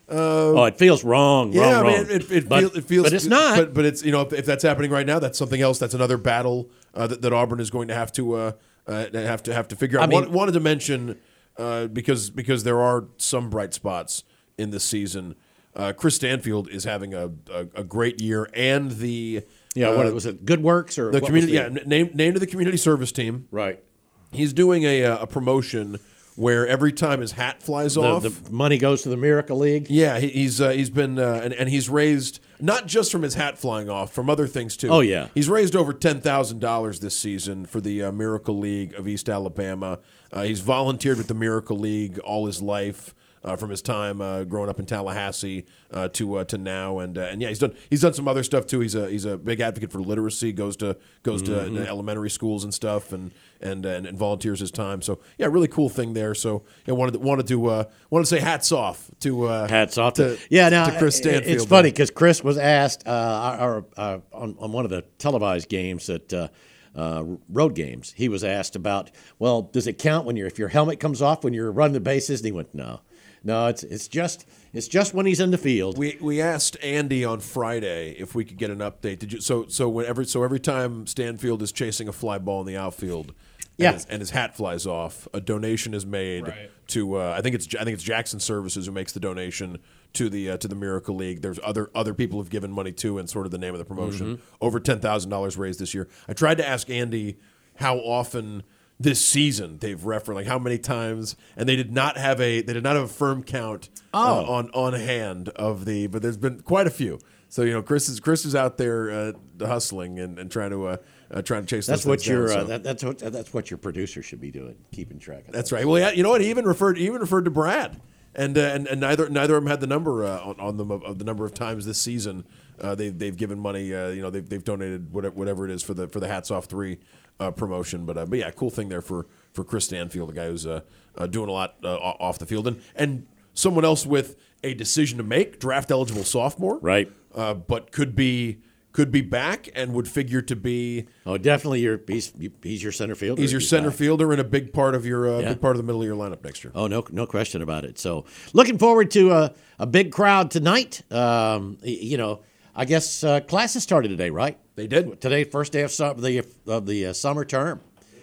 oh, it feels wrong. Yeah, wrong, I mean, wrong. it, it, but, feel, it feels, but it's not. But, but it's you know, if, if that's happening right now, that's something else. That's another battle uh, that, that Auburn is going to have to uh, uh, have to have to figure out. I mean- Wan- wanted to mention uh, because because there are some bright spots in this season. Uh, Chris Stanfield is having a, a, a great year, and the yeah, uh, what was it? Good Works or the what community was yeah n- named named to the community service team. right. He's doing a uh, a promotion where every time his hat flies The, off, the money goes to the Miracle League. yeah, he, he's uh, he's been uh, and, and he's raised not just from his hat flying off, from other things too. Oh, yeah. he's raised over ten thousand dollars this season for the uh, Miracle League of East Alabama. Uh, he's volunteered with the Miracle League all his life. Uh, from his time uh, growing up in Tallahassee uh, to uh, to now, and uh, and yeah, he's done he's done some other stuff too. He's a he's a big advocate for literacy. Goes to goes Mm-hmm. to, to elementary schools and stuff, and and, and and volunteers his time. So yeah, really cool thing there. So yeah, wanted wanted to uh, wanted to say hats off to uh, Hats off to, to, yeah. Now to Chris it- Stanfield. it's funny because Chris was asked uh, or, uh, on on one of the televised games that uh, uh, road games. He was asked about, well, does it count when your if your helmet comes off when you're running the bases? And he went, no, no. It's it's just it's just when he's in the field. We we asked Andy on Friday if we could get an update. Did you so so whenever so every time Stanfield is chasing a fly ball in the outfield, Yeah. and, his, and his hat flies off, a donation is made Right. to uh, I think it's I think it's Jackson Services who makes the donation to the uh, to the Miracle League. There's other other people who've given money too, and sort of the name of the promotion. Over ten thousand dollars raised this year. I tried to ask Andy how often this season they've referenced, like how many times, and they did not have a they did not have a firm count uh, Oh. on on hand of the, but there's been quite a few. So you know, Chris is Chris is out there uh, hustling and, and trying to uh, uh, trying to chase. That's those what things your down, uh, so. that, that's what that's what your producer should be doing, keeping track of. That's that. right. Well, yeah, you know what? He even referred he even referred to Brad, and uh, and, and neither neither of them had the number uh, on, on them of, of the number of times this season uh, they they've given money. Uh, you know, they've they've donated whatever whatever it is for the for the Hats Off Three uh, promotion. But uh, but yeah, cool thing there for for Chris Stanfield, a guy who's uh, uh, doing a lot uh, off the field, and and someone else with a decision to make, draft eligible sophomore, Right. Uh, but could be. Could be back and would figure to be Oh, definitely. Your he's he's your center fielder. he's your center back. fielder and a big part of your uh, Yeah. big part of the middle of your lineup next year. Oh, no, no question about it. So, looking forward to a, a big crowd tonight. Um, y- you know, I guess uh, classes started today, right? They did. Today, first day of sum- the of the uh, summer term.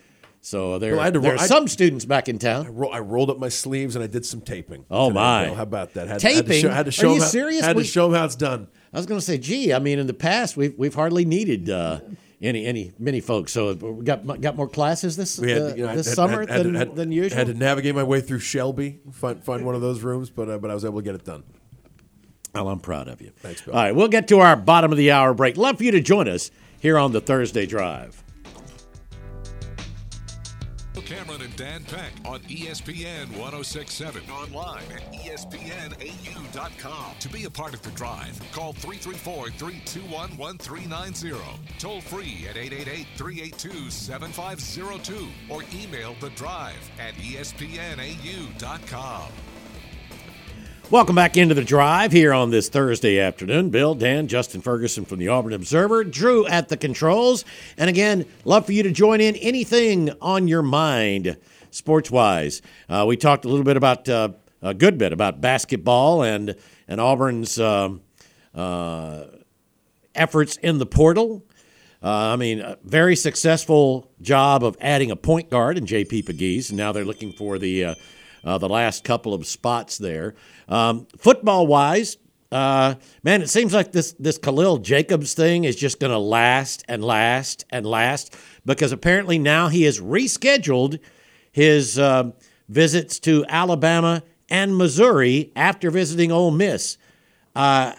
So there, Well, I had to there ro- are I- some students back in I, town. ro- I rolled up my sleeves and I did some taping. Oh, today, my. Bill. How about that? Had, Taping? Had to show, had to show Are you him how, serious? Had We- to show him how it's done. I was going to say, gee, I mean, in the past we've we've hardly needed uh, any any many folks. So we got got more classes this We had, uh, you know, this had, summer had, had, than, had, than usual. Had to navigate my way through Shelby, find find one of those rooms, but uh, but I was able to get it done. Well, I'm proud of you. Thanks, Bill. All right, we'll get to our bottom of the hour break. Love for you to join us here on the Thursday Drive. Bill Cameron and Dan Peck on E S P N ten sixty-seven. Online at E S P N A U dot com. To be a part of the drive, call three three four, three two one, one three nine zero. Toll free at eight eight eight, three eight two, seven five zero two. Or email the drive at E S P N A U dot com. Welcome back into the drive here on this Thursday afternoon. Bill, Dan, Justin Ferguson from the Auburn Observer, Drew at the controls. And again, love for you to join in. Anything on your mind, sports-wise. Uh, we talked a little bit about, uh, a good bit about basketball and, and Auburn's um, uh, efforts in the portal. Uh, I mean, a very successful job of adding a point guard in J P Pegues, and now they're looking for the uh, uh, the last couple of spots there. Um, football-wise, uh, man, it seems like this this Khalil Jacobs thing is just going to last and last and last because apparently now he has rescheduled his uh, visits to Alabama and Missouri after visiting Ole Miss. Uh,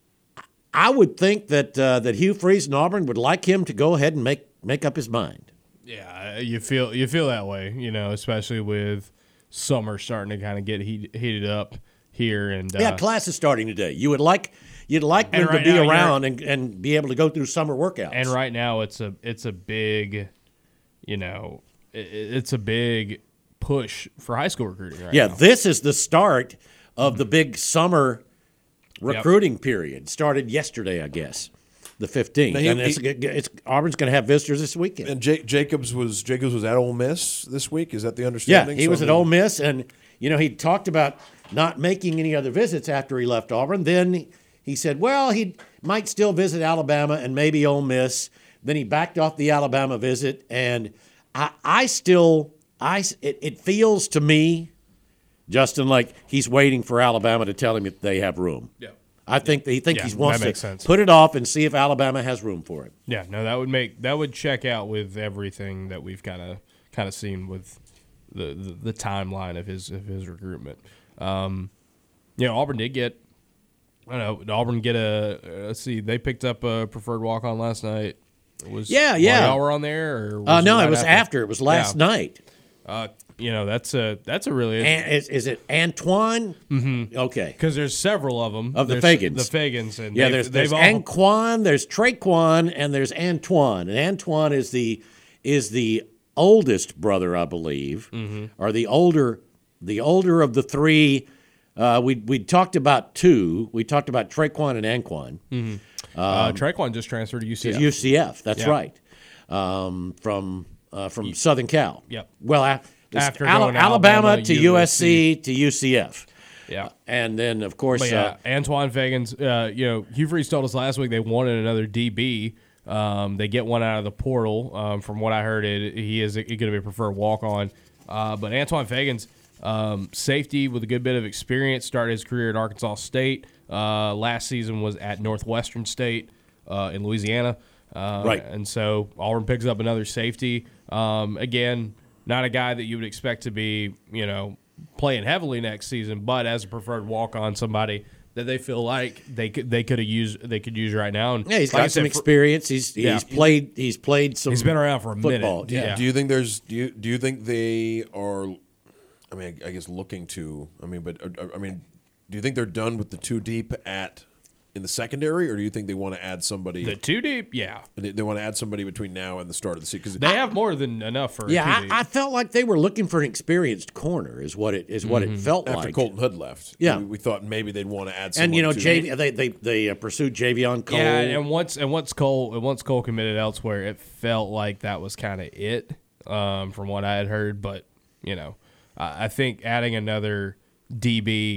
I would think that uh, that Hugh Freeze and Auburn would like him to go ahead and make make up his mind. Yeah, you feel you feel that way, you know, especially with summer starting to kind of get heat, heated up here. And uh, Yeah, class is starting today. You would like you'd like them right to be now, around and, and be able to go through summer workouts. and right now it's a it's a big, you know, it, it's a big push for high school recruiting right yeah, now. this is the start of the big summer recruiting period. Started yesterday, I guess, the fifteenth. Now, he- and it's, he- it's Auburn's going to have visitors this weekend. And J- Jacobs was Jacobs was at Ole Miss this week. Is that the Yeah, understanding? he So, was I at mean, Ole Miss, and you know he talked about not making any other visits after he left Auburn. Then he said, well, he might still visit Alabama and maybe Ole Miss. Then he backed off the Alabama visit, and I, I still, I it, it feels to me, Justin, like he's waiting for Alabama to tell him if they have room. Yeah. I think that he think Yeah, he wants that makes to sense. put it off and see if Alabama has room for him. Yeah, no, that would make that would check out with everything that we've kind of kind of seen with the, the the timeline of his of his recruitment. Um, you know, Auburn did get. I don't know. Did Auburn get a? Uh, let's see. They picked up a preferred walk on last night. It was Yeah, while yeah. Y'all were on there, or was Uh, no, right it was after. It was last Yeah. night. Uh, you know, that's a that's a really And is, is it Antoine? Mm-hmm. Okay. because there's several of them Of the There's Fagans. The Fagans, and Yeah, they've, there's they've there's all Anquan, there's Traquan, and there's Antoine. And Antoine is the is the oldest brother, I believe, Mm-hmm. or the older the older of the three. Uh, we we talked about two. We talked about Traquan and Anquan. uh, Traquan just transferred to U C F. To U C F. That's Yeah. right. Um, from uh, from Southern Cal. Yep. Well, a- it's After Ala- going to Alabama, Alabama, to U S C to U C F, yeah. and then of course. But uh, yeah, Antoine Fagans, uh, you know, Hugh Freeze told us last week they wanted another D B. Um, they get one out of the portal. Um, from what I heard, it, he is going to be a preferred walk-on. Uh, but Antoine Fagans, um, safety with a good bit of experience, started his career at Arkansas State. Uh, last season was at Northwestern State uh, in Louisiana. Uh, Right. And so Auburn picks up another safety. Um, again, not a guy that you would expect to be, you know, playing heavily next season, but as a preferred walk-on, somebody that they feel like they could they could have used they could use right now. And Yeah, he's like I got some said, for- experience. He's Yeah. he's played he's played some. He's been around for a football. minute. Yeah. Yeah. Do you think there's do you do you think they are? I mean, I guess looking to. I mean, but uh, I mean, do you think they're done with the two deep at in the secondary, or do you think they want to add somebody? The two deep, yeah. they, they want to add somebody between now and the start of the season. 'Cause They have more than enough for a Yeah, two deep. I, I felt like they were looking for an experienced corner. Is what it is what it felt after like. Colton Hood left, Yeah. we, we thought maybe they'd want to add. Someone And you know, to J, they they they uh, pursued Javion Cole. Yeah, and once and once Cole and once Cole committed elsewhere, it felt like that was kind of it, um, from what I had heard. But you know, I I think adding another D B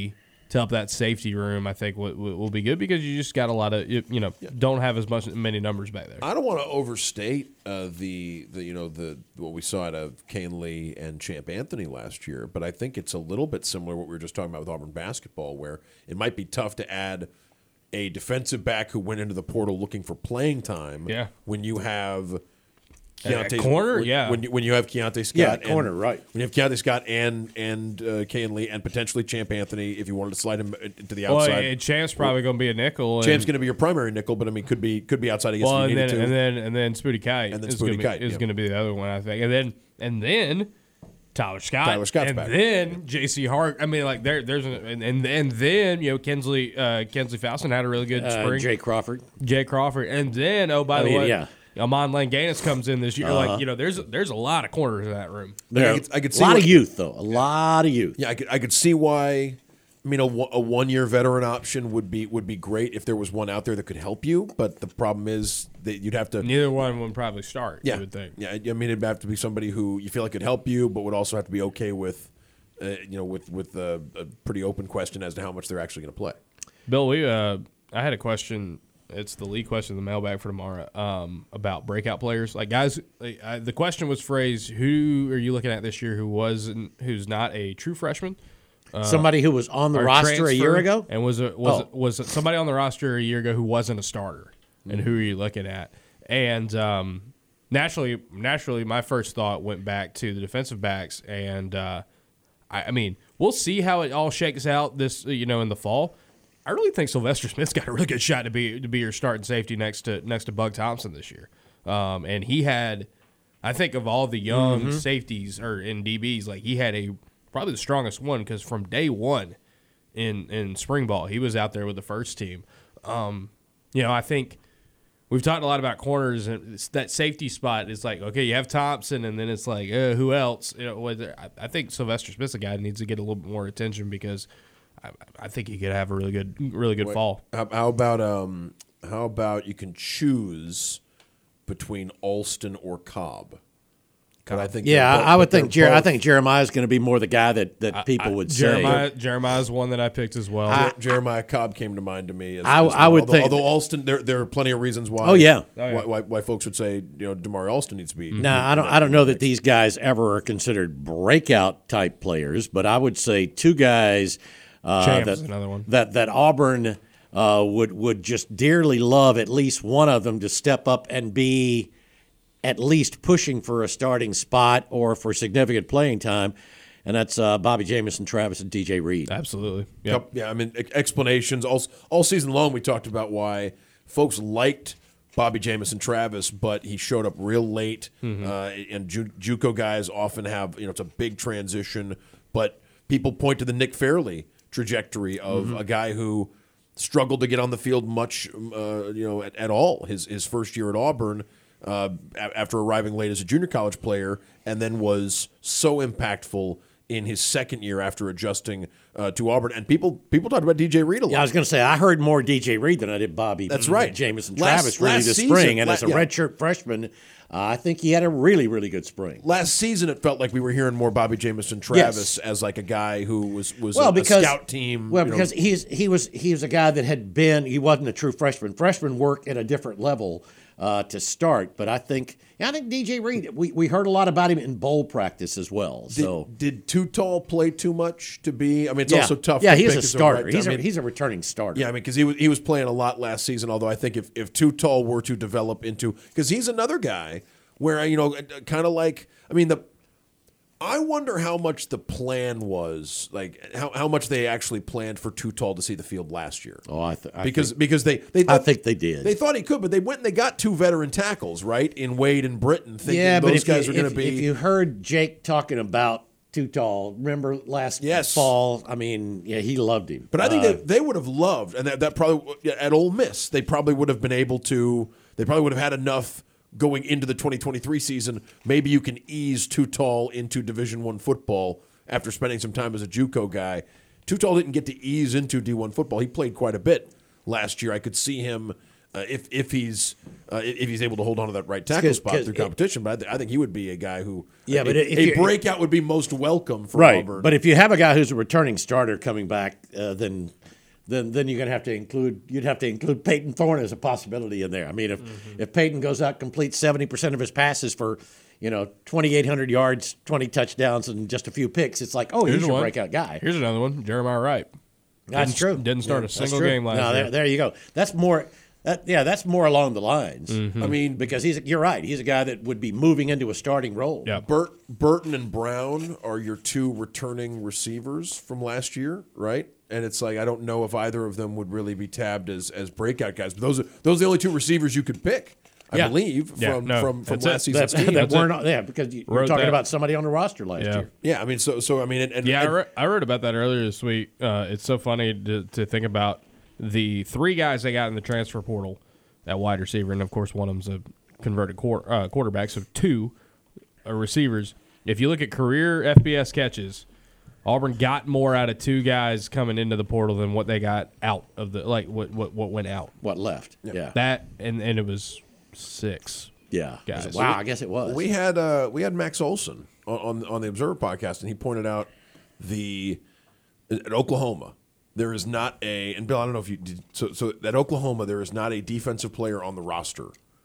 to help that safety room, I think will, will be good because you just got a lot of you, you know yeah. don't have as much many numbers back there. I don't want to overstate uh, the the you know the what we saw out of Kane Lee and Champ Anthony last year, but I think it's a little bit similar to what we were just talking about with Auburn basketball, where it might be tough to add a defensive back who went into the portal looking for playing time. Yeah. when you have. Keontae, corner, when, yeah. When you, when you have Keontae Scott, yeah, and, corner, right? When you have Keontae Scott and and uh, Kane Lee and potentially Champ Anthony, if you wanted to slide him into the outside, well, yeah, Champ's probably going to be a nickel. Champ's going to be your primary nickel, but I mean, could be could be outside. I guess well, if you and then to. and then and then Spooty Kite and then is Spooty going to Kite be, is yeah. going to be the other one, I think, and then and then. Tyler Scott, Tyler Scott's and back. then J C Hart. I mean, like there, there's, an, and, and and then you know Kinsley, uh, Kinsley Faustin had a really good Uh, spring. Jay Crawford. Jay Crawford, and then oh by I the mean, way, yeah. Amon Langanis comes in this year. Uh-huh. Like you know, there's there's a lot of corners in that room. There, I could- I could a see lot what- of youth, though. A lot of youth. Yeah, I could I could see why. I mean, a, one- a one year veteran option would be would be great if there was one out there that could help you. But the problem is that you'd have to. Neither one would probably start. Yeah, you would think. yeah. I mean, it'd have to be somebody who you feel like could help you, but would also have to be okay with, uh, you know, with with a, a pretty open question as to how much they're actually going to play. Bill, we uh, I had a question. It's the lead question of the mailbag for tomorrow um, about breakout players. Like guys, like, I, the question was phrased: who are you looking at this year who wasn't, who's not a true freshman? Uh, Somebody who was on the or roster a transfer, year ago? and was a, was Oh. was somebody on the roster a year ago who wasn't a starter, and who are you looking at? And um, naturally, naturally, my first thought went back to the defensive backs, and uh, I, I mean, we'll see how it all shakes out this you know in the fall. I really think Sylvester Smith's got a really good shot to be to be your starting safety next to next to Bug Thompson this year, um, and he had, I think of all the young Mm-hmm. safeties or in D Bs, like he had a probably the strongest one because from day one in in spring ball he was out there with the first team. Um, you know, I think we've talked a lot about corners and it's that safety spot is like okay, you have Thompson and then it's like uh, who else? You know, whether, I, I think Sylvester Smith's a guy that needs to get a little bit more attention because I, I think he could have a really good really good Wait, fall. How, how about um? How about you can choose between Alston or Cobb? But I think Yeah, they're both- I would but they're think Jer- I both- think Jeremiah's going to be more the guy that, that people I- would Jeremiah, say. Jeremiah's one that I picked as well. I- Jeremiah Cobb came to mind to me. As, I- as I would although, think- although Alston, there there are plenty of reasons why. Oh, yeah. Why, why, why folks would say you know Damari Alston needs to be. Now, I don't I don't know that these guys ever are considered breakout type players, but I would say two guys uh, Champs that is another one. that that Auburn uh, would would just dearly love at least one of them to step up and be at least pushing for a starting spot or for significant playing time, and that's uh, Bobby Jamison, Travis, and D J Reed. Absolutely. Yep. Yep. Yeah, I mean ex- explanations. All all season long, we talked about why folks liked Bobby Jamison Travis, but he showed up real late. Mm-hmm. Uh, and Ju- JUCO guys often have you know it's a big transition, but people point to the Nick Fairley trajectory of Mm-hmm. a guy who struggled to get on the field much, uh, you know, at, at all. His his first year at Auburn. Uh, a- after arriving late as a junior college player, and then was so impactful in his second year after adjusting uh, to Auburn. And people people talked about D J Reed a lot. Yeah, I was going to say I heard more D J Reed than I did Bobby. That's right. Jamison Last- Travis really last this season, spring, and la- as a yeah. redshirt freshman, uh, I think he had a really really good spring. Last season, it felt like we were hearing more Bobby Jamison Travis as like a guy who was was Well, a, because a scout team. Well, you know. because he's he was he was a guy that had been he wasn't a true freshman. Freshmen work at a different level uh, to start, but I think yeah, I think D J Reed. We, we heard a lot about him in bowl practice as well. did, So did Too Tall play too much to be? I mean, it's yeah, also tough. Yeah, to he's pick a his own starter. right. He's I a mean, he's a returning starter. Yeah, I mean, because he was he was playing a lot last season. Although I think if if Too Tall were to develop into, because he's another guy where you know, kind of like I mean the. I wonder how much the plan was, like how, how much they actually planned for Too Tall to see the field last year. Oh, I, th- I because think, because they, they I think they did. They thought he could, but they went and they got two veteran tackles, right, in Wade and Britton, thinking yeah, but those if guys you, are going if, to be. if you heard Jake talking about Too Tall, remember last Yes. fall? I mean, yeah, he loved him. But I think Uh, they, they would have loved, and that, that probably yeah, at Ole Miss, they probably would have been able to. They probably would have had enough going into the twenty twenty-three season. Maybe you can ease Too Tall into Division One football after spending some time as a JUCO guy. Too Tall didn't get to ease into D one football. He played quite a bit last year. I could see him uh, if if he's uh, if he's able to hold on to that right tackle 'cause- spot 'cause through it- competition. But I, th- I think he would be a guy who Yeah, a, but if a you're- breakout would be most welcome for Right, Auburn. but if you have a guy who's a returning starter coming back, uh, then then then you're going to have to include you'd have to include Peyton Thorne as a possibility in there. I mean, if Mm-hmm. if Peyton goes out completes seventy percent of his passes for you know twenty-eight hundred yards, twenty touchdowns, and just a few picks, it's like, oh, he's, Here's your one. breakout guy. Here's another one. Jeremiah Wright. That's Didn't- true. didn't start a that's single true. game last no, year. There, there you go. That's more. That, yeah, that's more along the lines. Mm-hmm. I mean, Because he's you're right. He's a guy that would be moving into a starting role. Yeah. Burt, Burton and Brown are your two returning receivers from last year, right? And it's like I don't know if either of them would really be tabbed as as breakout guys. But those are those are the only two receivers you could pick, I Yeah. believe, Yeah, from no, from from that's last it. season's That, team. that That's weren't it. on- yeah, because you were Wrote talking that. about somebody on the roster last Yeah. year. Yeah, I mean, so so I mean, and, and, Yeah, I, and- re- I wrote about that earlier this week. Uh, it's so funny to, to think about the three guys they got in the transfer portal at wide receiver, and of course one of them's a converted quarter, uh, quarterback, so two are receivers. If you look at career F B S catches, Auburn got more out of two guys coming into the portal than what they got out of the like what what, what went out. What left? Yeah. That and, and it was six. Yeah. Guys. Wow, I guess it was. we had uh, we had Max Olson on, on on the Observer podcast, and he pointed out the at Oklahoma there is not a and Bill, I don't know if you did so so at Oklahoma there is not a defensive player on the roster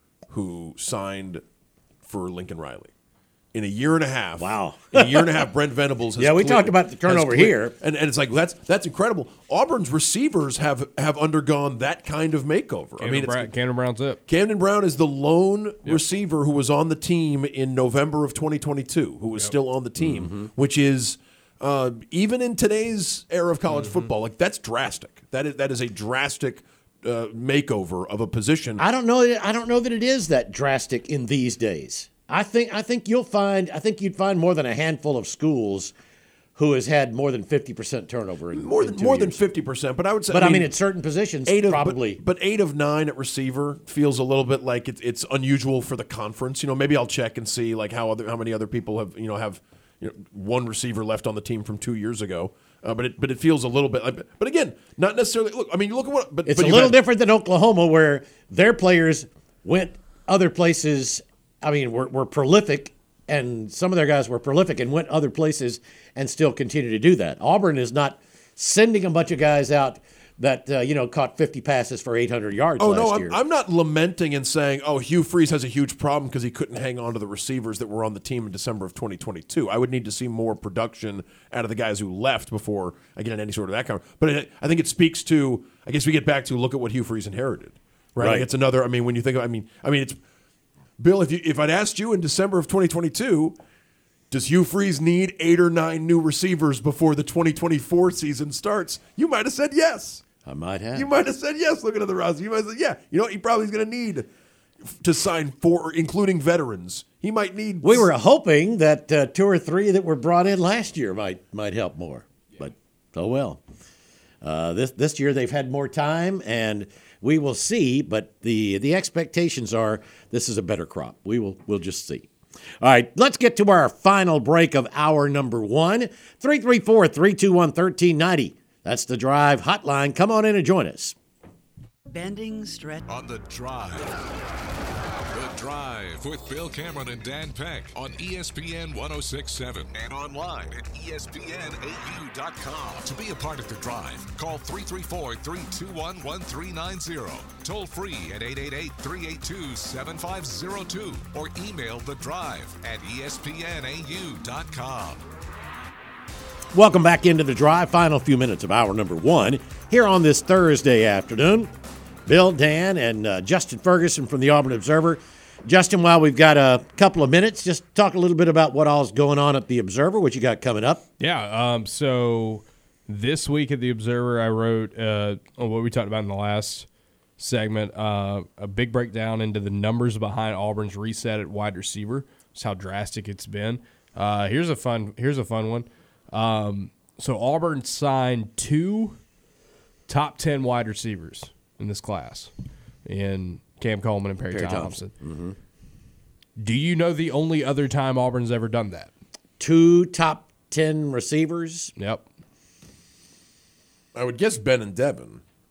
who signed for Lincoln Riley. In a year and a half, Wow. in a year and a half, Brent Venables has Yeah, we clear- talked about the has turnover clear- here. and, and it's like that's that's incredible. Auburn's receivers have have undergone that kind of makeover. I mean, it's, Brown, Camden Brown's up. Camden Brown is the lone receiver who was on the team in November of twenty twenty-two, who was still on the team, Mm-hmm. which is uh, even in today's era of college Mm-hmm. football, like that's drastic. That is that is a drastic uh, makeover of a position. I don't know. I don't know that it is that drastic in these days. I think. I think you'll find. I think you'd find more than a handful of schools who has had more than fifty percent turnover in more in than two more than years. fifty percent, but I would say. But I mean, at certain positions, eight of probably. but, but eight of nine at receiver feels a little bit like it, it's unusual for the conference. You know, maybe I'll check and see like how other how many other people have you know have you know, one receiver left on the team from two years ago. Uh, but it but it feels a little bit like. But again, not necessarily. Look, I mean, you look at what. But it's but a you've little had- different than Oklahoma, where their players went other places. I mean, were, were prolific, and some of their guys were prolific and went other places and still continue to do that. Auburn is not sending a bunch of guys out that uh, you know caught fifty passes for eight hundred yards Oh last no, year. I'm, I'm not lamenting and saying, "Oh, Hugh Freeze has a huge problem because he couldn't hang on to the receivers that were on the team in December of twenty twenty-two." I would need to see more production out of the guys who left before I get in any sort of that kind of. But it, I think it speaks to. I guess we get back to look at what Hugh Freeze inherited, right? Right. Like it's another. I mean, when you think, of, I mean, I mean, it's Bill. If you if I'd asked you in December of twenty twenty-two. Does Hugh Freeze need eight or nine new receivers before the twenty twenty-four season starts? You might have said yes. I might have. You might have said yes looking at the roster. You might have said, yeah, you know what? He probably is going to need to sign four, including veterans. He might need. We were hoping that uh, two or three that were brought in last year might might help more, but oh well. Uh, this this year they've had more time, and we will see. But the the expectations are this is a better crop. We will we'll just see. All right, let's get to our final break of hour number one. three three four, three two one, one three nine zero. That's the Drive hotline. Come on in and join us. Bending, stretch. On the Drive. The Drive with Bill Cameron and Dan Peck on E S P N one oh six point seven and online at E S P N A U dot com. To be a part of the Drive, call three three four, three two one, one three nine zero. Toll free at eight eight eight, three eight two, seven five zero two or email the Drive at E S P N A U dot com. Welcome back into the Drive. Final few minutes of hour number one here on this Thursday afternoon. Bill, Dan, and uh, Justin Ferguson from the Auburn Observer. Justin, while we've got a couple of minutes, just talk a little bit about what all's going on at the Observer, what you got coming up. Yeah, um, so this week at the Observer, I wrote uh, on what we talked about in the last segment, uh, a big breakdown into the numbers behind Auburn's reset at wide receiver. Just how drastic it's been. Uh, here's a fun. Here's a fun one. Um, so Auburn signed two top ten wide receivers in this class, in Cam Coleman and Perry, Perry Thompson. Thompson. Mm-hmm. Do you know the only other time Auburn's ever done that? Two top ten receivers. Yep. I would guess Ben and Devin.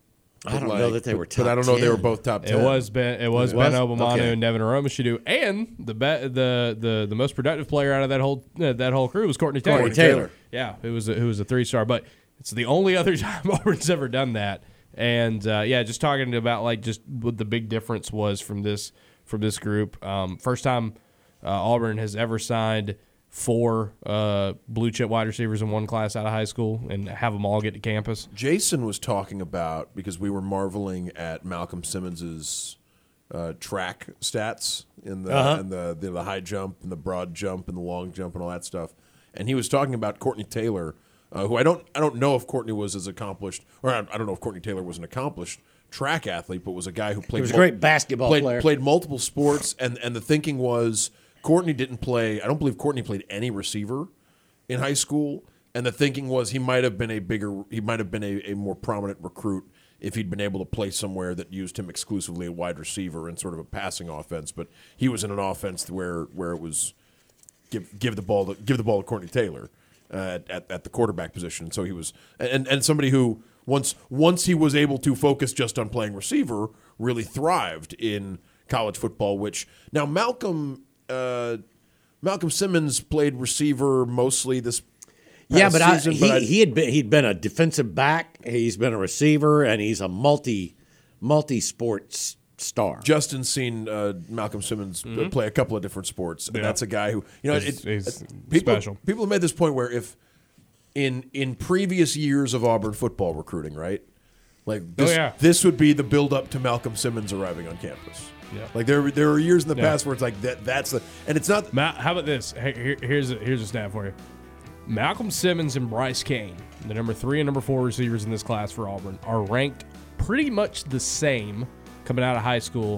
I don't like, know that they were but, top but I don't know they were ten. both top ten. It was Ben. It was It Ben was? Obamano Okay. and Devin Aromashadu, and the be, the the the most productive player out of that whole uh, that whole crew was Courtney Taylor. Courtney Taylor. Yeah, it was a, who was a three star, but it's the only other time Auburn's ever done that. And uh, yeah, just talking about like just what the big difference was from this from this group. Um, first time uh, Auburn has ever signed four uh, blue chip wide receivers in one class out of high school and have them all get to campus. Jason was talking about, because we were marveling at Malcolm Simmons's uh, track stats in the Uh-huh. in the, the the high jump and the broad jump and the long jump and all that stuff, and he was talking about Courtney Taylor, uh, who I don't I don't know if Courtney was as accomplished, or I, I don't know if Courtney Taylor was an accomplished track athlete, but was a guy who played He was a mul- great basketball played, player. played multiple sports, and and the thinking was Courtney didn't play. I don't believe Courtney played any receiver in high school, and the thinking was he might have been a bigger, he might have been a, a more prominent recruit if he'd been able to play somewhere that used him exclusively at wide receiver and sort of a passing offense. But he was in an offense where where it was give give the ball to give the ball to Courtney Taylor uh, at, at at the quarterback position. So he was and and somebody who once once he was able to focus just on playing receiver really thrived in college football. Which now Malcolm. Uh, Malcolm Simmons played receiver mostly this past Yeah, but, I, season, he, but I, he had been he'd been a defensive back, he's been a receiver, and he's a multi multi sports star. Justin's seen uh, Malcolm Simmons Mm-hmm. play a couple of different sports, and Yeah. that's a guy who you know He's- it, he's it- people, special. People have made this point where if in in previous years of Auburn football recruiting, right, like this, Oh, yeah. this would be the build up to Malcolm Simmons arriving on campus. Yeah. Like there there were years in the Yeah. past where it's like that that's the and it's not Ma- how about this? Hey, here, here's a, here's a stat for you. Malcolm Simmons and Bryce Kane, the number three and number four receivers in this class for Auburn, are ranked pretty much the same coming out of high school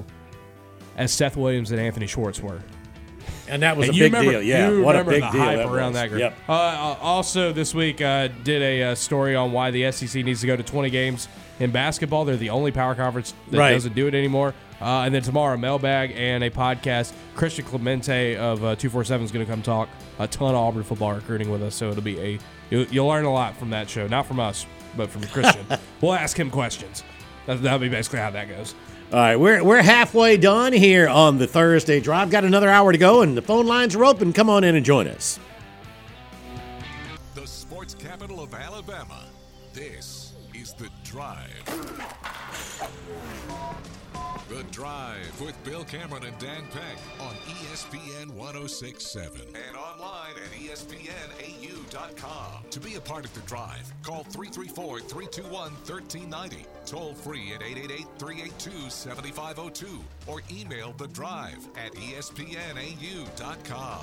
as Seth Williams and Anthony Schwartz were. And that was And a you big remember, deal. Yeah, you what a remember big the deal hype that around was. that group. Yep. Uh, uh, also, this week uh, did a uh, story on why the S E C needs to go to twenty games in basketball. They're the only power conference that Right. doesn't do it anymore. Uh, and then tomorrow, mailbag and a podcast. Christian Clemente of uh, two forty-seven is going to come talk a ton of Auburn football recruiting with us. So it'll be a you'll, you'll learn a lot from that show, not from us, but from Christian. We'll ask him questions. That, that'll be basically how that goes. All right, we're we're halfway done here on the Thursday Drive. Got another hour to go, and the phone lines are open. Come on in and join us. The sports capital of Alabama. This is The Drive. The Drive with Bill Cameron and Dan Peck on E S P N one oh six point seven and online at E S P N A U dot com. To be a part of The Drive, call three three four, three two one, one three nine zero, toll free at eight eight eight, three eight two, seven five zero two, or email The Drive at E S P N A U dot com.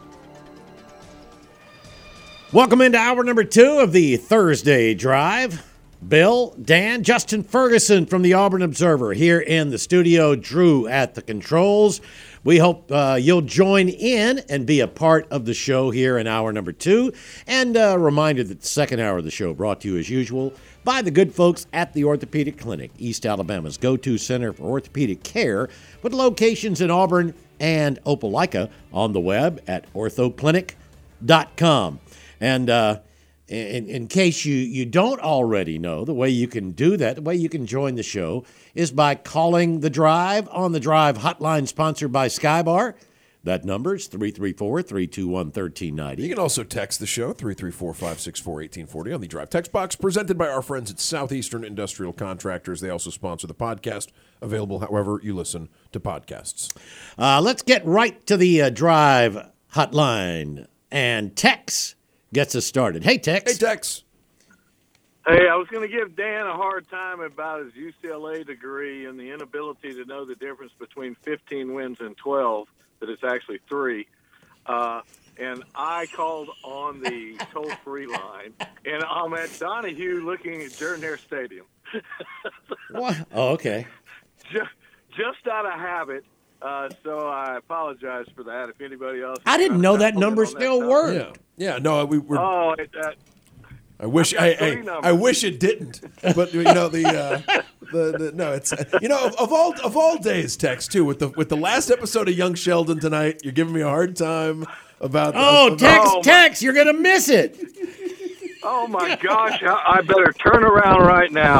Welcome into hour number two of the Thursday Drive. Bill, Dan, Justin Ferguson from the Auburn Observer here in the studio, Drew at the controls. We hope uh, you'll join in and be a part of the show here in hour number two. And a reminder that the second hour of the show brought to you as usual by the good folks at the Orthopedic Clinic, East Alabama's go-to center for orthopedic care, with locations in Auburn and Opelika on the web at ortho clinic dot com. And uh, in, in case you, you don't already know, the way you can do that, the way you can join the show is by calling The Drive on the Drive hotline sponsored by Skybar. That number is three three four, three two one, one three nine You zero. can also text the show, three three four, five six four, one eight four zero on the Drive text box, presented by our friends at Southeastern Industrial Contractors. They also sponsor the podcast, available however you listen to podcasts. Uh, let's get right to the uh, Drive hotline. And Tex gets us started. Hey, Tex. Hey, Tex. Hey, I was going to give Dan a hard time about his U C L A degree and the inability to know the difference between fifteen wins and twelve, that it's actually three. Uh, and I called on the toll-free line, and I'm at Donahue looking at Jordan-Hare Stadium. What? Oh, okay. just, just out of habit, uh, so I apologize for that. If anybody else... I didn't know that comment number on still that worked. Yeah. Yeah, no, we were. Oh, it, uh, I wish I've I, got three I, numbers. I wish it didn't, but you know the, uh, the the no, it's you know of, of all of all days, Tex too with the with the last episode of Young Sheldon tonight. You're giving me a hard time about. Oh, about, Tex, Oh, my- Tex, you're going to miss it. oh, my gosh, I, I better turn around right now.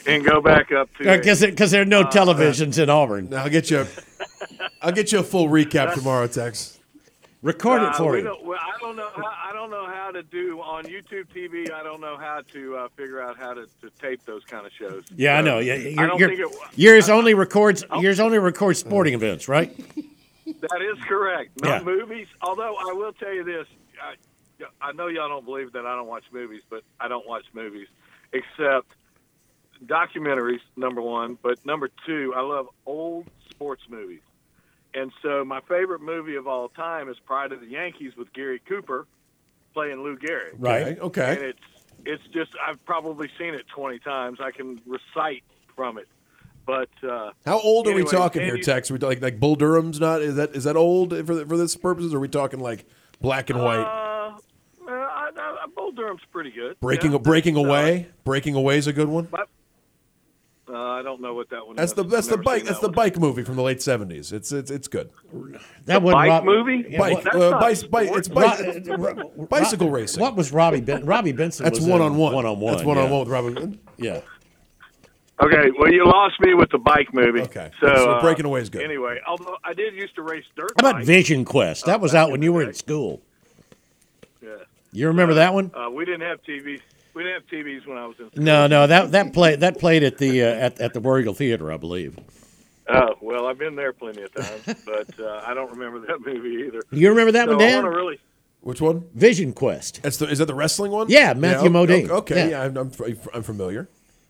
and go back up to Because because there are no televisions in Auburn. I'll get you. A, I'll get you a full recap tomorrow, Tex. Record Uh, it for we you. don't, well, I don't know. How, I don't know how to do on YouTube T V. I don't know how to uh, figure out how to, to tape those kind of shows. Yeah, I So, know. Yeah, I your, don't your, think it. yours only records yours only records sporting events, right? That is correct. Not Yeah. movies. Although I will tell you this, I, I know y'all don't believe that I don't watch movies, but I don't watch movies except documentaries. Number one, but number two, I love old sports movies. And so my favorite movie of all time is Pride of the Yankees with Gary Cooper playing Lou Gehrig. Right. And Okay. it's it's just I've probably seen it twenty times. I can recite from it. But uh, How old are we anyway, talking and here, you- Tex? Are we like like Bull Durham's not? Is that is that old for for this purposes? Or are we talking like black and white? Uh, uh, I, I, Bull Durham's pretty good. breaking Yeah, breaking that's, uh, away. Breaking away is a good one. Uh, I don't know what that one That's is. the that's I've the never bike seen that's that the one. bike movie from the late seventies. It's it's it's good. That one Bike Rob- movie? Yeah, Bike, what- that's uh, not bice, bike, sport. it's bike, Ro- Ro- bicycle Ro- racing. What was Robbie Ben? Robbie Benson? That's was one on one. One on one. That's one on one with Robin. Yeah. Okay, well, you lost me with the bike movie. Okay. So, So uh, Breaking Away is good. Anyway, although I did used to race dirt How about bikes. Vision Quest? That was back out in when the you were day. in school. Yeah. You remember that one? Uh, we didn't have T Vs. We didn't have T Vs when I was in school. No, no. That that played that played at the uh, at at the War Eagle Theater, I believe. Oh, well, I've been there plenty of times, but uh, I don't remember that movie either. You remember that So one, I Dan? want to really. Which one? Vision Quest. That's the is that the wrestling one? Yeah, Matthew okay, Modine. Okay, Yeah. yeah, I'm, I'm I'm familiar.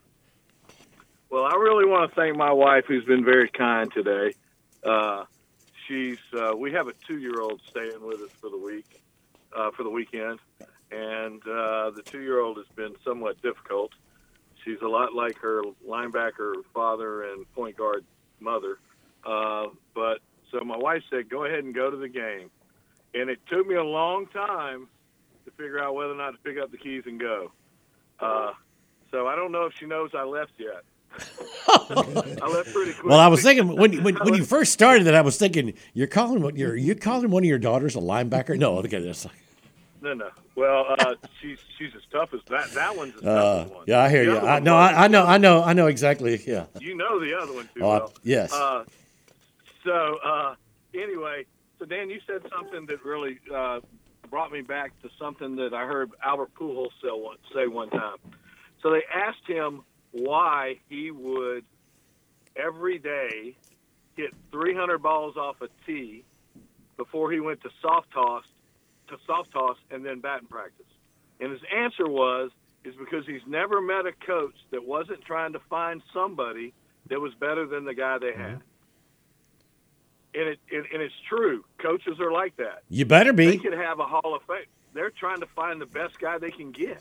Well, I really want to thank my wife, who's been very kind today. Uh, she's uh, we have a two-year-old staying with us for the week, uh, for the weekend, and uh, the two-year-old has been somewhat difficult. She's a lot like her linebacker father and point guard mother, uh, but so my wife said, "Go ahead and go to the game," and it took me a long time to figure out whether or not to pick up the keys and go. Uh, so I don't know if she knows I left yet. I left pretty quick. Well, I was thinking when when when you first started that, I was thinking you're calling what you're you calling one of your daughters a linebacker? No, okay, that's No, no. Well, uh, she's she's as tough as that. That one's as tough uh, as one. yeah, I hear The you. other I one no, was- I, I know, I know, I know exactly. Yeah. You know the other one too Oh, I- well. yes. Uh, so uh, anyway, so Dan, you said something that really uh, brought me back to something that I heard Albert Pujols say one, say one time. So they asked him why he would every day hit three hundred balls off a tee before he went to soft toss, to soft toss, and then batting practice. And his answer was, is because he's never met a coach that wasn't trying to find somebody that was better than the guy they had. And it, and, and it's true. Coaches are like that. You better They be. could have a Hall of Fame. They're trying to find the best guy they can get.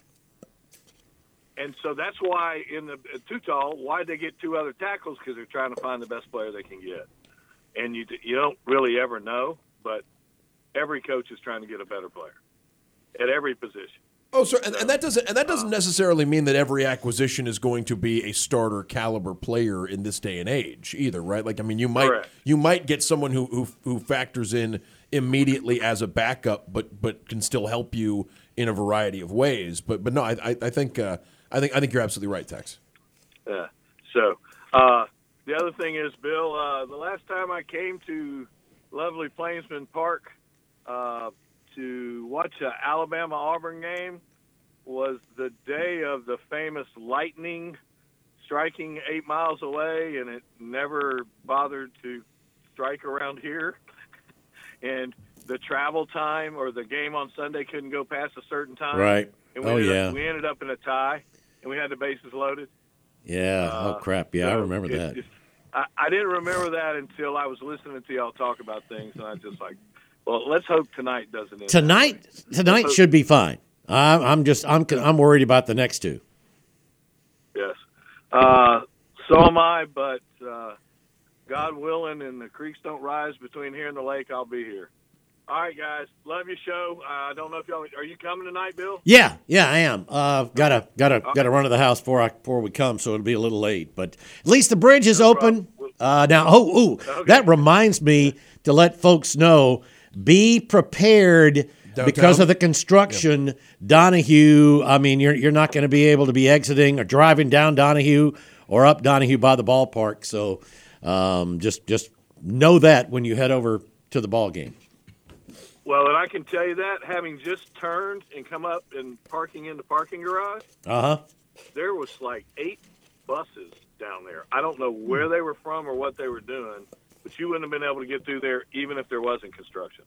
And so that's why in the uh, two-tall, why they get two other tackles, because they're trying to find the best player they can get. And you you don't really ever know, but every coach is trying to get a better player at every position. Oh, so and, and that doesn't and that doesn't necessarily mean that every acquisition is going to be a starter caliber player in this day and age either, right? Like, I mean, you might Correct. you might get someone who, who who factors in immediately as a backup, but but can still help you in a variety of ways. But but no, I I, I think uh, I think I think you're absolutely right, Tex. Yeah. So uh, the other thing is, Bill, uh, the last time I came to lovely Plainsman Park uh, to watch an Alabama-Auburn game was the day of the famous lightning striking eight miles away, and it never bothered to strike around here. And the travel time or the game on Sunday couldn't go past a certain time. Right. And we Oh, ended yeah. Up, we ended up in a tie, and we had the bases loaded. Yeah. Uh, oh crap. Yeah, I So remember it- that. it's- I, I didn't remember that until I was listening to y'all talk about things, and I was just like, well, let's hope tonight doesn't end. Tonight, tonight should be fine. I'm, I'm just, I'm, I'm worried about the next two. Yes. Uh, so am I, but uh, God willing and the creeks don't rise between here and the lake, I'll be here. All right, guys. Love your show. Uh, I don't know if y'all are you coming tonight, Bill? Yeah, yeah, I am. Uh, gotta, gotta, gotta run to the house before I, before we come, so it'll be a little late. But at least the bridge is open. Uh, now, oh, ooh, Okay. that reminds me to let folks know: be prepared because Downtown? of the construction. Donahue. I mean, you're you're not going to be able to be exiting or driving down Donahue or up Donahue by the ballpark. So um, just just know that when you head over to the ball game. Well, and I can tell you that, having just turned and come up and parking in the parking garage, Uh-huh. there was like eight buses down there. I don't know where they were from or what they were doing, but you wouldn't have been able to get through there even if there wasn't construction.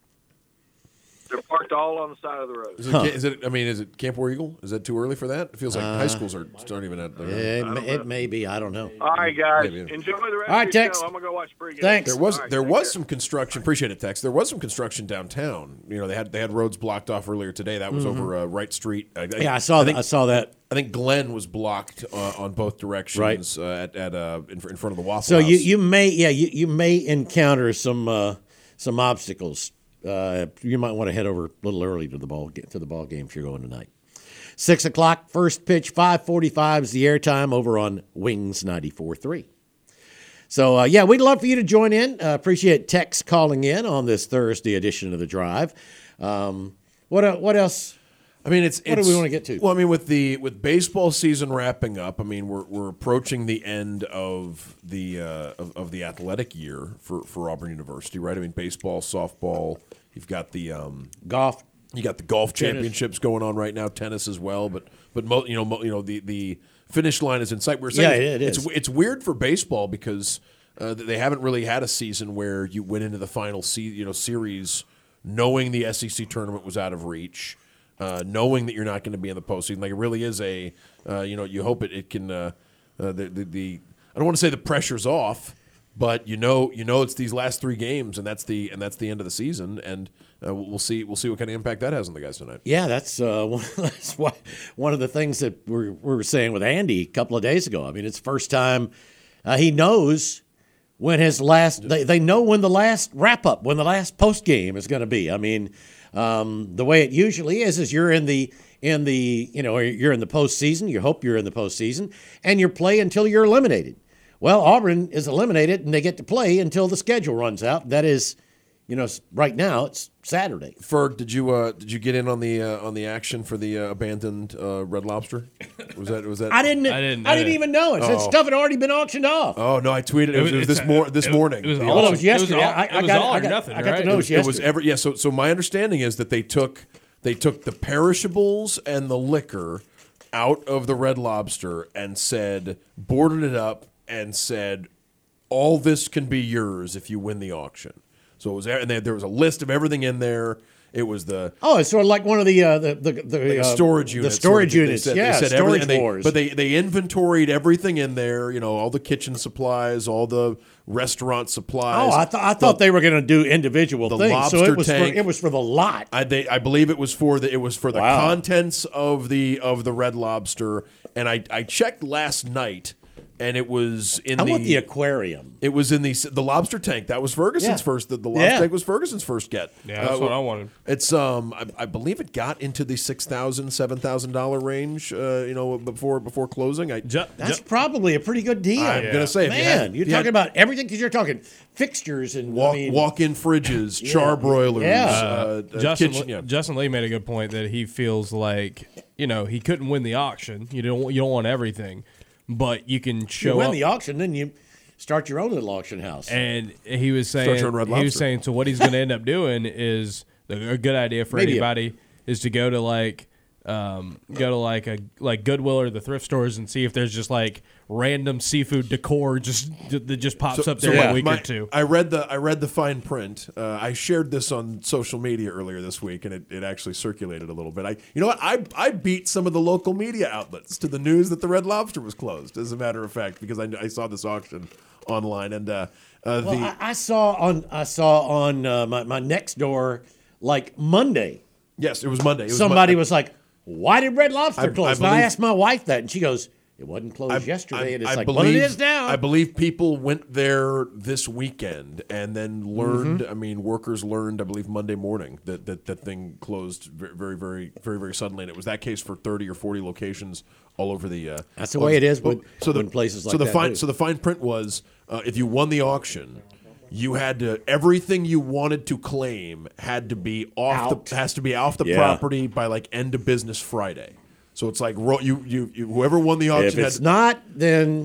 They're parked all on the side of the road. Is it, is it? I mean, is it Camp War Eagle? Is that too early for that? It feels like Uh, high schools are aren't even at. It, may, it may be. I don't know. All right, guys. Maybe. Enjoy the rest All right, of your Tex. show. I'm going to go watch pregame. Thanks. There was All right, there take was care. some construction. Appreciate it, Tex. There was some construction downtown. You know, they had they had roads blocked off earlier today. That was over uh, Wright Street. I, Yeah, I saw I that. think, I saw that. I think Glenn was blocked uh, on both directions. Right. Uh, at at uh, in, fr- in front of the Waffle So House. you, you may yeah you, you may encounter some uh, some obstacles. Uh, you might want to head over a little early to the ball to the ball game if you're going tonight. Six o'clock, first pitch, five forty-five is the airtime over on Wings ninety-four point three. So uh, yeah, we'd love for you to join in. Uh, appreciate Tex calling in on this Thursday edition of the Drive. Um, what uh, what else? I mean, it's What do it's, we wanna get to? Well, I mean, with the with baseball season wrapping up, I mean, we're we're approaching the end of the uh, of, of the athletic year for, for Auburn University, right? I mean, baseball, softball. You've got the um, Golf. you got the golf Tennis. championships going on right now, tennis as well. But but mo- you know mo- you know the, the finish line is in sight. We're saying Yeah, it it's is. it's weird for baseball because uh, they haven't really had a season where you went into the final se- you know series knowing the S E C tournament was out of reach. Uh, knowing that you're not going to be in the postseason, like it really is a, uh, you know, you hope it, it can. Uh, uh, the, the the I don't want to say the pressure's off, but you know, you know, it's these last three games, and that's the and that's the end of the season, and uh, we'll see we'll see what kind of impact that has on the guys tonight. Yeah, that's uh, one, that's why, one of the things that we we were saying with Andy a couple of days ago. I mean, it's the first time uh, he knows when his last. They, they know when the last wrap up, when the last post game is going to be. I mean, um, the way it usually is is you're in the in the you know you're in the postseason. You hope you're in the postseason, and you play until you're eliminated. Well, Auburn is eliminated, and they get to play until the schedule runs out. That is, you know, right now it's Saturday. Ferg, did you uh, did you get in on the uh, on the action for the uh, abandoned uh, Red Lobster? Was that was that? I didn't. I didn't- I I didn't didn't- even know it. That Oh. stuff had already been auctioned off. Oh no, I tweeted it. It was, it was this it's- mor- this it- morning. it was The all- Well, it auction. was yesterday. It was all- I, I it was got, all I or got, nothing, I got to right? know It it was, yesterday. it was every yeah. So so my understanding is that they took they took the perishables and the liquor out of the Red Lobster and said boarded it up and said all this can be yours if you win the auction. So it was and they, there was a list of everything in there. It was the Oh, it's sort of like one of the uh, the the, the like a uh, storage The unit. storage sort of thing. units, They said, yeah, they said storage everything- they- wars. But they they inventoried everything in there. You know, all the kitchen supplies, all the restaurant supplies. oh, I thought I thought the- they were going to do individual the things. So lobster it was tank. for, it was for the lot. I they, I believe it was for the it was for the Wow. contents of the of the Red Lobster, and I I checked last night, and it was in I the, want the aquarium. it was in the the lobster tank. That was Ferguson's Yeah. first. The, the lobster Yeah. tank was Ferguson's first get. Yeah, that's Uh, what I wanted. It's um I, I believe it got into the six thousand seven thousand dollar range. Uh, you know before before closing. I Ju- That's ju- probably a pretty good deal. I'm gonna say if you man, had- you're if you talking had- about everything because you're talking fixtures and walk I mean, walk in fridges, char broilers, Yeah. uh, uh, Justin, kitchen. Yeah. Justin Lee made a good point that he feels like you know he couldn't win the auction. You don't you don't want everything, but you can show you win up. the auction, then you start your own little auction house. And he was saying your own Red he was Lobster. saying so what he's going to end up doing is a good idea for Maybe a- anybody is to go to like um, go to like a like Goodwill or the thrift stores and see if there's just like random seafood decor just that just pops up there yeah. a week my- or two. I read the I read the fine print. Uh, I shared this on social media earlier this week, and it, it actually circulated a little bit. I you know what I I beat some of the local media outlets to the news that the Red Lobster was closed. As a matter of fact, because I, I saw this auction online, and uh, uh, well, the I, I saw on I saw on uh, my my next door like Monday. yes, it was Monday. It was Somebody Mon- was like, "Why did Red Lobster I- close?" I and I believe- asked my wife that, and she goes, "It wasn't closed I- yesterday." I- and it's I like, believe, "Well, it is now." I believe people went there this weekend and then learned. Mm-hmm. I mean, workers learned. I believe Monday morning that that that thing closed very, very, very, very, very suddenly. And it was that case for thirty or forty locations all over the. Uh, That's the all- way it is when- so the, when places like so the that fine do. so the fine print was uh, if you won the auction. You had to everything you wanted to claim had to be off Out. the has to be off the Yeah. property by like end of business Friday. So it's like ro- you, you you whoever won the auction if had it's to, not, then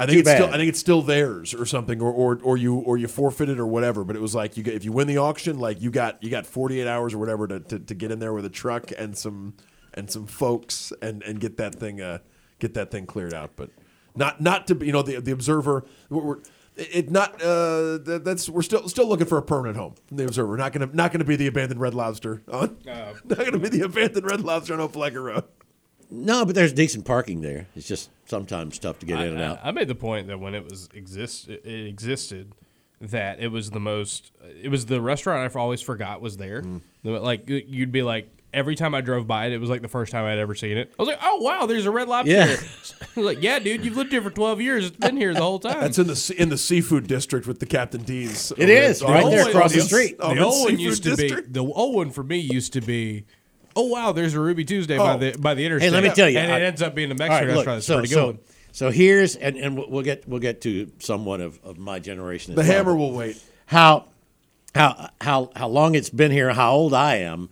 I think Too it's still bad. I think it's still theirs or something, or, or or you or you forfeited or whatever. But it was like you get, if you win the auction, like you got you got forty-eight hours or whatever to, to, to get in there with a truck and some and some folks and, and get that thing uh, get that thing cleared out. But not not to be, you know, the the Observer. We're, we're, it not uh, that, that's we're still still looking for a permanent home from the Observer. Not gonna not gonna be the abandoned Red Lobster on. Uh, not gonna be the abandoned Red Lobster on Opelika Road. No, but there's decent parking there. It's just sometimes tough to get I, in and out. I, I made the point that when it was exist it existed, that it was the most. It was the restaurant I always forgot was there. Mm. Like you'd be like every time I drove by it, it was like the first time I'd ever seen it. I was like, oh wow, there's a Red Lobster. Yeah. Here. I was like, yeah, dude, you've lived here for twelve years. It's been here the whole time. That's in the se- in the seafood district with the Captain D's. It is, over right at- there oh, across the it's- street. oh, the it's old one seafood used to district? be the old one for me used to be. Oh wow, there's a Ruby Tuesday by Oh. the by the interstate. Hey, let me tell you, and I- it ends up being a All Mexican right, look, restaurant. That's so, pretty good. so, one. so here's and, and we'll get we'll get to somewhat of, of my generation. As The well. hammer will wait. How how how how long it's been here, how old I am,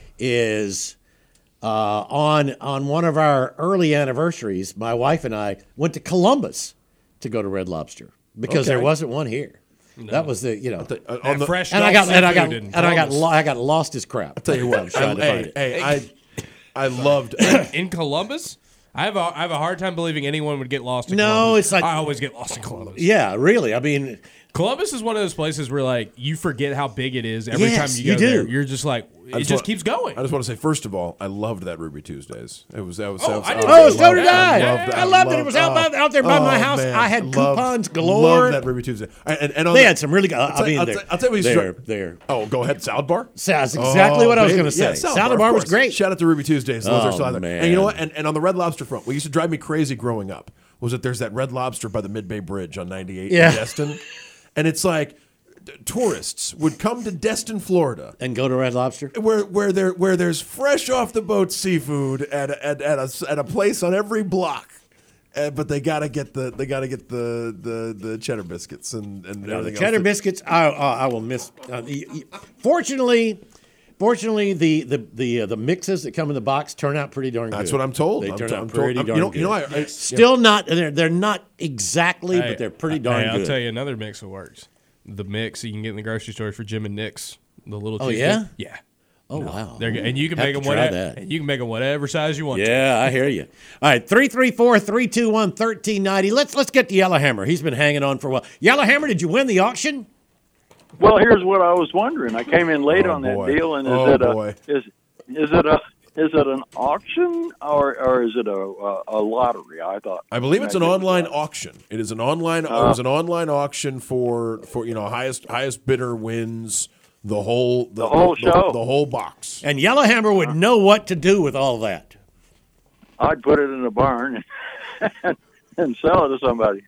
is uh, on on one of our early anniversaries. My wife and I went to Columbus to go to Red Lobster because there Okay. wasn't one here. That was the you know. Uh, That on the, fresh and I got Gulf and I got seafood and in I got Columbus. lo- I got lost as crap. I'll tell you what, I was trying to hey, find it. hey, I I loved. in Columbus. I have a I have a hard time believing anyone would get lost in No, Columbus. it's like- I always get lost in Columbus. Yeah, really. I mean, Columbus is one of those places where like you forget how big it is every Yes, time you go you do. there. You're just like it I just, want- keeps going. I just want to say, first of all, I loved that Ruby Tuesdays. It was that was. Oh, that was I did oh, too. so did I. loved- I loved it. It was out loved- by- out there by my oh, house. man. I had Loved- coupons galore. Loved that Ruby Tuesday. And, and on They the- had some really good. I I'll tell- mean, I'll they're, tell- I'll tell you what you they're, start- they're Oh, go ahead, salad bar. That's exactly Oh, what I was baby. going to say. Yeah, Salad, of bar was course. great. Shout out to Ruby Tuesdays. Those Oh, are still out there. man. And you know what? And, and on the Red Lobster front, what used to drive me crazy growing up was that there's that Red Lobster by the Mid-Bay Bridge on ninety-eight Yeah. in Destin. And it's like d- tourists would come to Destin, Florida, And go to Red Lobster. where where there where there's fresh off the boat seafood at a, at, at a at a place on every block. Uh, but they gotta get the they gotta get the the, the cheddar biscuits and, and Now, the everything cheddar else. biscuits, I, I, I will miss. Uh, y- y- fortunately, fortunately, the the the uh, the mixes that come in the box turn out pretty darn good. That's what I'm told. They I'm turn to- out I'm told- pretty I'm- darn you know, good. you know, I, I Still not. They're they're not exactly, Hey, but they're pretty darn hey, good. I'll tell you another mix that works. The mix you can get in the grocery store for Jim and Nick's. The little Oh, cheese yeah? mix. Yeah. Oh wow! They're good. And you can Have make to them try whatever that. and you can make them whatever size you want. to. Yeah, I hear you. All right, three three four three two one thirteen ninety. Let's let's get to Yellowhammer. He's been hanging on for a while. Yellowhammer, did you win the auction? Well, here's what I was wondering. I came in late Oh, on that boy. deal, and is Oh, it a boy. is is it a is it an auction or or is it a a, a lottery? I thought. I believe it's an Maybe it was online a- auction. It is an online. Uh, it was an online auction for for you know highest highest bidder wins the whole the, The whole show. the, whole box. And Yellowhammer would know what to do with all that. I'd put it in a barn and, and sell it to somebody.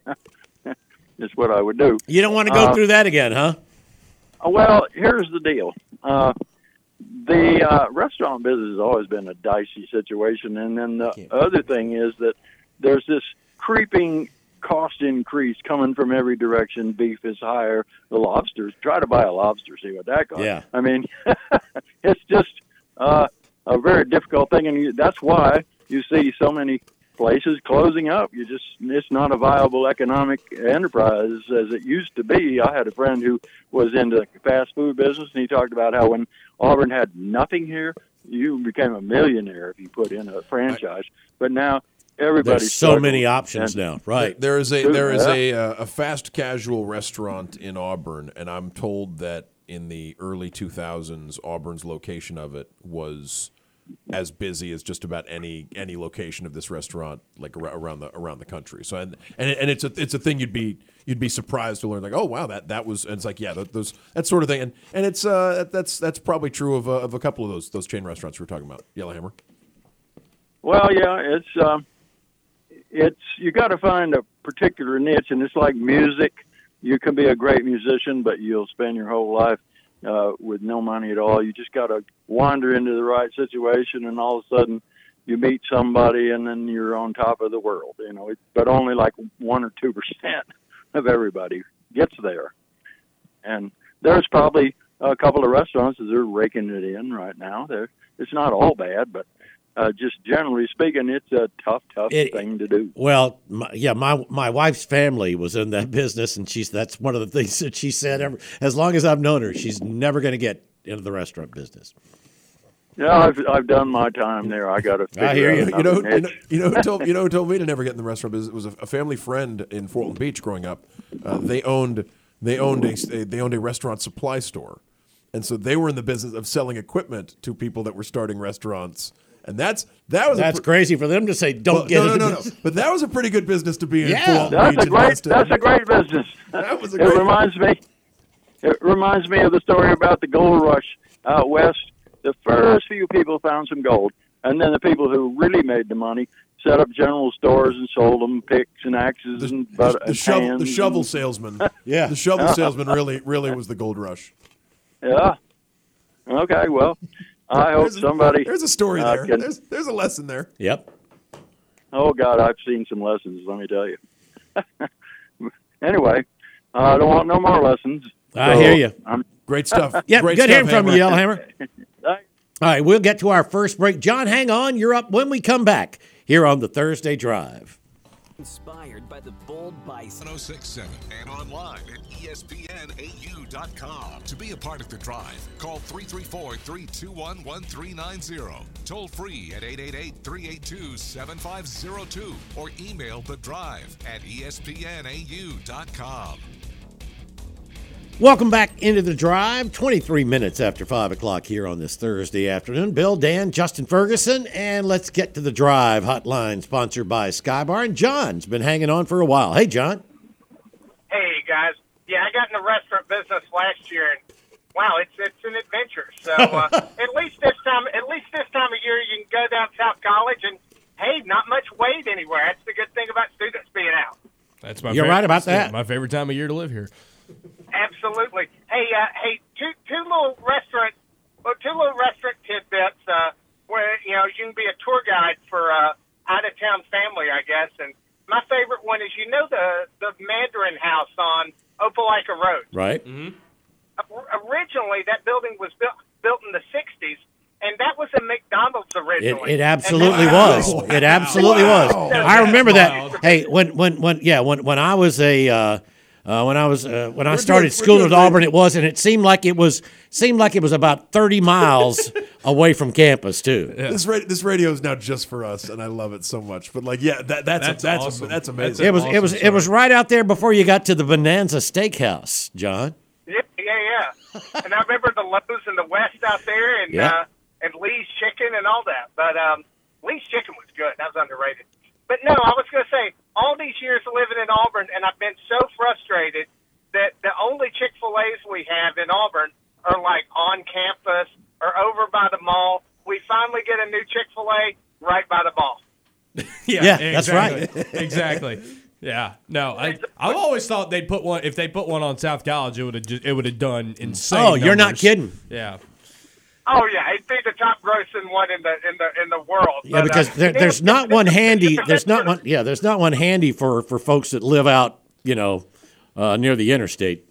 That's what I would do. You don't want to go Uh, through that again, huh? Well, here's the deal. Uh, the uh, restaurant business has always been a dicey situation, and then the other thing is that there's this creeping cost increase coming from every direction. Beef is higher. The lobsters, try to buy a lobster, see what that costs. Yeah. I mean, it's just uh, a very difficult thing, and you, that's why you see so many places closing up. You just, it's not a viable economic enterprise as it used to be. I had a friend who was into the fast food business, and he talked about how when Auburn had nothing here, you became a millionaire if you put in a franchise. But now everybody's There's so many options and- now, right? There is a there is Yeah. a uh, a fast casual restaurant in Auburn, and I'm told that in the early two thousands, Auburn's location of it was as busy as just about any any location of this restaurant, like ar- around the around the country. So and and, it, and it's a it's a thing you'd be you'd be surprised to learn, like, oh wow, that that was. And it's like, yeah, that, those that sort of thing, and and it's uh that's that's probably true of uh, of a couple of those those chain restaurants we were talking about. Yellowhammer. Well, yeah, it's um, it's you got to find a particular niche, and it's like music. You can be a great musician, but you'll spend your whole life uh, with no money at all. You just got to wander into the right situation, and all of a sudden you meet somebody, and then you're on top of the world. You know, it, but only like one or two percent of everybody gets there. And there's probably a couple of restaurants that are raking it in right now. They're, it's not all bad, but uh, just generally speaking, it's a tough, tough It- thing to do. Well, my, yeah, my my wife's family was in that business, and she's that's one of the things that she said. Ever, as long as I've known her, she's never going to get into the restaurant business. Yeah, I've I've done my time there. I got to figure I hear out you. You know, another you know, niche. you know, who told, you know who told me to never get in the restaurant business? It was a, a family friend in Portland Beach growing up. Uh, they owned they owned a they owned a restaurant supply store, and so they were in the business of selling equipment to people that were starting restaurants. And that's that was That's a pr- crazy for them to say, "Don't well, get no, no, into no, no. this." But that was a pretty good business to be in. Yeah. Portland That's Beach a great. invested. That's a great business. That was a It great. reminds me. It reminds me of the story about the gold rush out west. The first few people found some gold, and then the people who really made the money set up general stores and sold them picks and axes the, and the, but the and shovel, the pans shovel and- salesman. Yeah. the shovel salesman really, really was the gold rush. Yeah. Okay. Well, I hope There's a- somebody. There's a story uh, there. can- There's, there's a lesson there. Yep. Oh God, I've seen some lessons. Let me tell you. Anyway, I don't want no more lessons. I so hear you. I'm, Great stuff. Yep. Great Good stuff, hearing from you, Hammer. Yellowhammer. All right, we'll get to our first break. John, hang on. You're up when we come back here on the Thursday Drive. Inspired by the bold bison. ten sixty-seven and online at E S P N A U dot com. To be a part of the drive, call three three four, three two one, one three nine zero. Toll free at eight eight eight, three eight two, seven five zero two or email the drive at E S P N A U dot com. Welcome back into the drive. twenty-three minutes after five o'clock here on this Thursday afternoon. Bill, Dan, Justin Ferguson, and let's get to the drive hotline sponsored by Skybar. And John's been hanging on for a while. Hey, John. Hey guys, yeah, I got in the restaurant business last year, and wow, it's it's an adventure. So uh, at least this time, at least this time of year, you can go down South College, and hey, not much wait anywhere. That's the good thing about students being out. That's my You're favorite, right about that's that. My favorite time of year to live here. Absolutely. Hey, uh, hey, two two little restaurant, well, two little restaurant tidbits uh, where you know you can be a tour guide for uh, out of town family, I guess. And my favorite one is you know the the Mandarin House on Opelika Road. Right? O- Originally, that building was built built in the sixties, and that was a McDonald's It, originally. it absolutely And then- was. It absolutely Wow. was. I remember Wild. that. Hey, when when when yeah, when when I was a uh, uh, when I was uh, when I We're started good, we're school good, at Auburn, baby. it was, and it seemed like it was seemed like it was about thirty miles away from campus too. This radio, this radio is now just for us, and I love it so much. But like, yeah, that, that's That's that's awesome. that's That's amazing. It was it awesome was it story. was right out there before you got to the Bonanza Steakhouse, John. Yeah, yeah, yeah. And I remember the Lowe's in the West out there, and Yeah. uh, and Lee's Chicken and all that. But um, Lee's Chicken was good. That was underrated. But no, I was going to say, all these years living in Auburn, and I've been so frustrated that the only Chick-fil-A's we have in Auburn are like on campus or over by the mall. We finally get a new Chick-fil-A right by the mall. Yeah, that's right. exactly. exactly. Yeah. No, I I've always thought they'd put one if they put one on South College, it would have it would have done insane. Oh, you're not numbers. kidding. Yeah. Oh yeah, it'd be the top grossing one in the in the in the world. Yeah, But, because uh, there, there's not one handy. There's not one. Yeah, there's not one handy for, for folks that live out, you know, uh, near the interstate.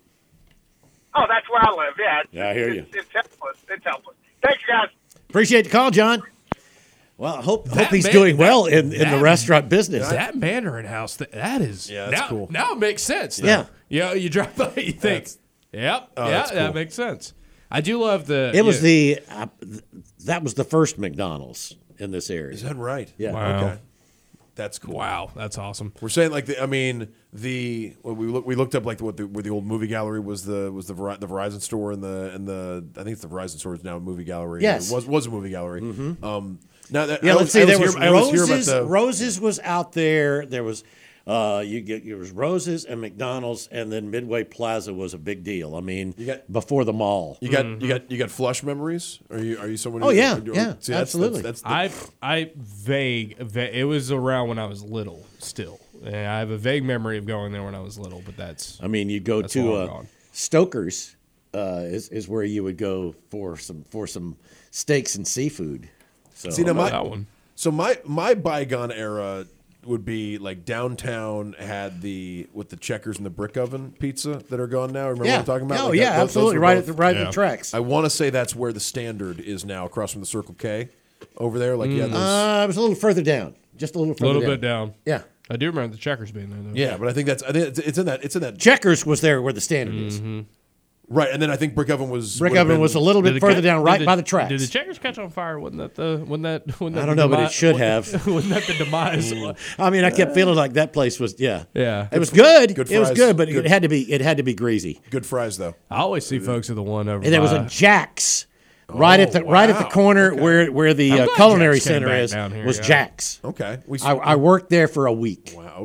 Oh, that's where I live. Yeah. It's, Yeah, I hear it's, you. It's helpless. It's helpless. Thanks, guys. Appreciate the call, John. Well, I hope hope That he's man- doing well in, in the that- restaurant business. That Mandarin House, that, that is Yeah, that's now, cool. Now it makes sense. Though. Yeah. You know, you drive by, you think, That's- yep, Oh, yeah, that's that cool. makes sense. I do love the. It was yeah. the uh, th- that was the first McDonald's in this area. Is that right? Yeah. Wow. Okay. That's cool. Wow, that's awesome. We're saying like the, I mean the well, we look we looked up like what the where the old movie gallery was the was the Veri- the Verizon store and the and the I think it's the Verizon store is now a movie gallery. Yes. It was was a movie gallery. Um, now that Yeah, I let's always- see. I There always was hear- I always hear about Roses. the- Roses was out there. There was uh, you get there was Roses and McDonald's, and then Midway Plaza was a big deal. I mean, You got- before the mall. You got you got you got flush memories? Are you are you someone? Oh, who- yeah, who- yeah, see, that's, absolutely. That's, that's the, I I vague, va- it was around when I was little. Still, and I have a vague memory of going there when I was little. But that's I mean, you go That's to long uh, gone. Stoker's uh, is is where you would go for some for some steaks and seafood. So see now my that one. so my my bygone era would be like downtown had the with the Checkers and the brick oven pizza that are gone now. Remember yeah, what I'm talking about? oh Like yeah, that- those- those absolutely. were Right both- at the right at Yeah. the tracks. I want to say that's where the Standard is now, across from the Circle K. over there? Like yeah, those, Uh, it was a little further down, just a little A further little down. bit down. Yeah. I do remember the Checkers being there, though. yeah, but I think that's I think it's, it's in that it's in that Checkers was there where the standard is. right, and then I think Brick Oven was Brick would have Oven been- was a little Did bit it further catch- down, did right the- by the tracks. Did the Checkers catch on fire? Wasn't that the wasn't that wasn't that I don't the know, but it demi- should have. Wasn't that the demise? I mean, I kept feeling like that place was yeah. Yeah. It was good. Good it was fries. good, but Good- it had to be it had to be greasy. good fries though. I always see folks at the one over. And there was a by- Jack's right at the right at the wow. corner Okay. where where the I'm uh, glad culinary Jack's came center back is down here, was yeah. Jack's. Okay, we I, I worked there for a week. wow.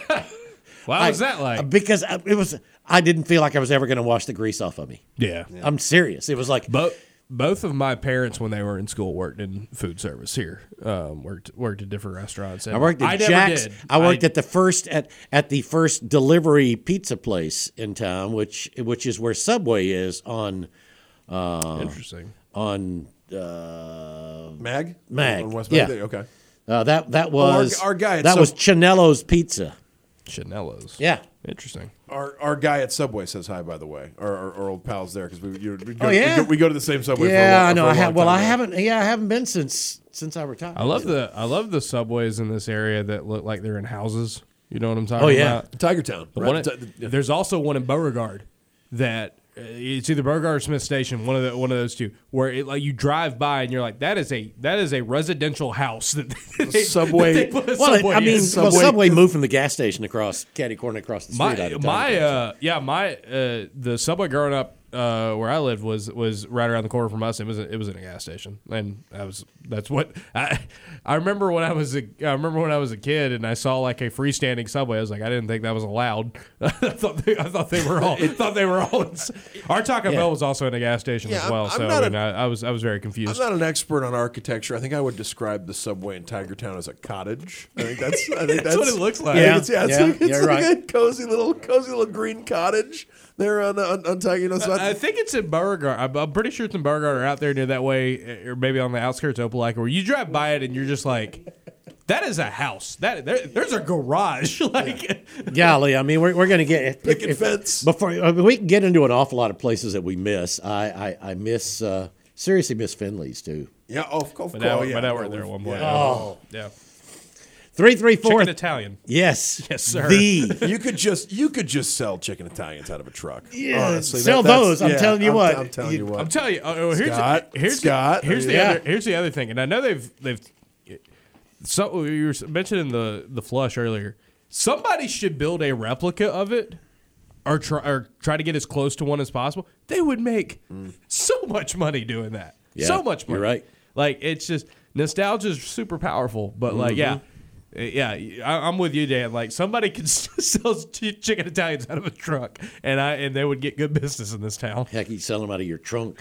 Wow, what was that like? Because I- it was I didn't feel like I was ever going to wash the grease off of me. yeah. I'm serious. It was like Both both of my parents, when they were in school, worked in food service here. Um, worked worked at different restaurants. And I worked at I never Jack's. did. I worked at the first at, at the first delivery pizza place in town, which which is where Subway is on Interesting. on uh, Mag Mag, On West yeah. Mag? Okay. uh, that that our- was our guy at that was Sub- Chanello's Pizza. Chanello's. Yeah. Interesting. Our our guy at Subway says hi, by the way. Our, our, our old pals there because we, you, we, go, Oh, yeah? we, go, we go to the same Subway. Yeah, for a, lo- I know. for a I have. long Well, time I now. haven't. Yeah, I haven't been since since I retired. I love the I love the subways in this area that look like they're in houses. You know what I'm talking Oh, yeah. about? Tiger Town. The right? one at- Ti- yeah. There's also one in Beauregard that uh, it's either Beauregard or Smith Station, one of the one of those two, where it, like you drive by and you're like, that is a that is a residential house that they, Subway- that they put a Well, subway I mean, in. Subway, well, Subway moved from the gas station across Caddy Corner across the street. out my of my Tiger Town. uh yeah my uh the subway growing up uh where I lived was was right around the corner from us. It was a, it was in a gas station, and I was that's what I I remember when I was a I remember when I was a kid and I saw like a freestanding subway. I was like, I didn't think that was allowed. I thought they, I thought they were all thought they were all. In, our Taco Bell was also in a gas station Yeah, as well. I'm- I'm so not I, mean, a- I, I was I was very I'm confused. not an expert on architecture. I think I would describe the subway in Tiger Town as a cottage. I think that's. I think that's, what it looks like. I think Yeah, it's, yeah, it's yeah, like, it's you're like right. a cozy little, cozy little green cottage there on on, on Tiger. You know, so I, I think it's in Beauregard. I'm, I'm pretty sure it's in Beauregard or out there near that way, or maybe on the outskirts of Opelika, where you drive by it and you're just like, that is a house. That there, there's a garage. like, Golly, I mean, we're, we're going to get Picket fence. before I mean, we can get into an awful lot of places that we miss. I I, I miss uh, seriously miss Finley's too. yeah, oh, of course. but now, yeah, but now yeah, we're there at one point. yeah. Oh, Yeah. three three four. Chicken Italian. Yes, Yes, sir. The You could just you could just sell chicken Italians out of a truck. Yeah, Honestly, sell that's- those, I'm telling you I'm, what. I'm telling you, what. I'm telling you. Oh, here's Scott, the, here's Scott, the, here's the yeah. other here's the other thing, and I know they've they've. So you were mentioning the the flush earlier. Somebody should build a replica of it, or try or try to get as close to one as possible. They would make so much money doing that. Yeah, so much money. you're right. Like it's just nostalgia is super powerful, but like yeah. Yeah, I- I'm with you, Dan. Like somebody could sell ch- chicken Italians out of a truck, and I and they would get good business in this town. heck, you sell them out of your trunk.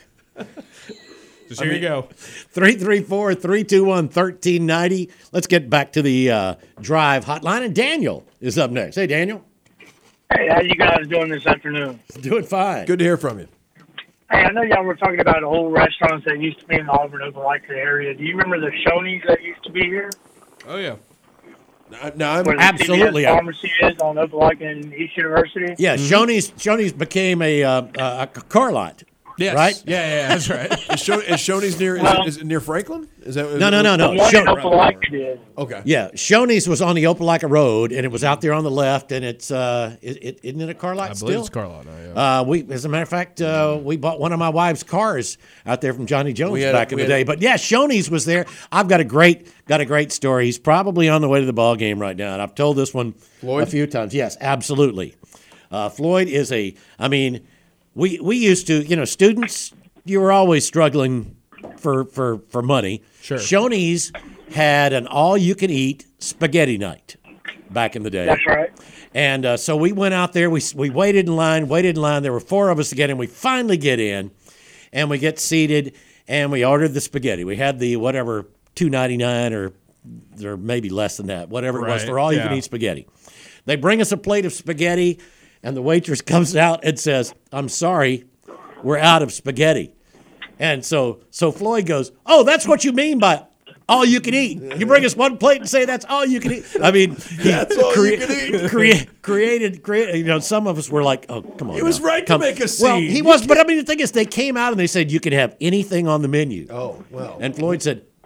Just here you go. three three four, three two one, one three nine zero. Let's get back to the uh, drive hotline, and Daniel is up next. Hey, Daniel. Hey, how you guys doing this afternoon? Doing fine. Good to hear from you. Hey, I know y'all were talking about old restaurants that used to be in the Auburn, Opelika area. Do you remember the Shoney's that used to be here? Oh yeah. Now, now I'm, Where the Absolutely. C V S pharmacy is on Opelika and East University? Yeah, Shoney's Shoney's became a, uh, a a car lot. Yes. Right? Yeah, yeah, that's right. is, Shon- is Shoney's near? Is, Well- it, is it near Franklin? Is that? Is No, it- no, no, The no. one in Sho- Opelika did. Okay. yeah, Shoney's was on the Opelika Road, and it was out there on the left, and it's uh, it, it, isn't it a car lot I still? believe it's Carlisle now. Yeah. Uh, we, as a matter of fact, uh, we bought one of my wife's cars out there from Johnny Jones We had- back in we the had- day. But yeah, Shoney's was there. I've got a great got a great story. He's probably on the way to the ball game right now, and I've told this one Floyd? a few times. Yes, absolutely. Uh, Floyd is a. I mean, we we used to, you know, students. You were always struggling for for for money. Sure. Shoney's had an all-you-can-eat spaghetti night back in the day. That's right. And uh, so we went out there. We we waited in line, waited in line. There were four of us to get in. We finally get in, and we get seated, and we ordered the spaghetti. We had the whatever two ninety nine or or maybe less than that, whatever it was Right, for all you yeah. can eat spaghetti. They bring us a plate of spaghetti, and the waitress comes out and says, "I'm sorry, we're out of spaghetti." And so so Floyd goes, "Oh, that's what you mean by all you can eat. You bring us one plate and say that's all you can eat." I mean, he That's all you can eat. crea- created, created, you know, some of us were like, "Oh, come on." He was now. right to Come- make a Well, scene. he was, but I mean, the thing is, they came out and they said you can have anything on the menu. Oh well. And Floyd said,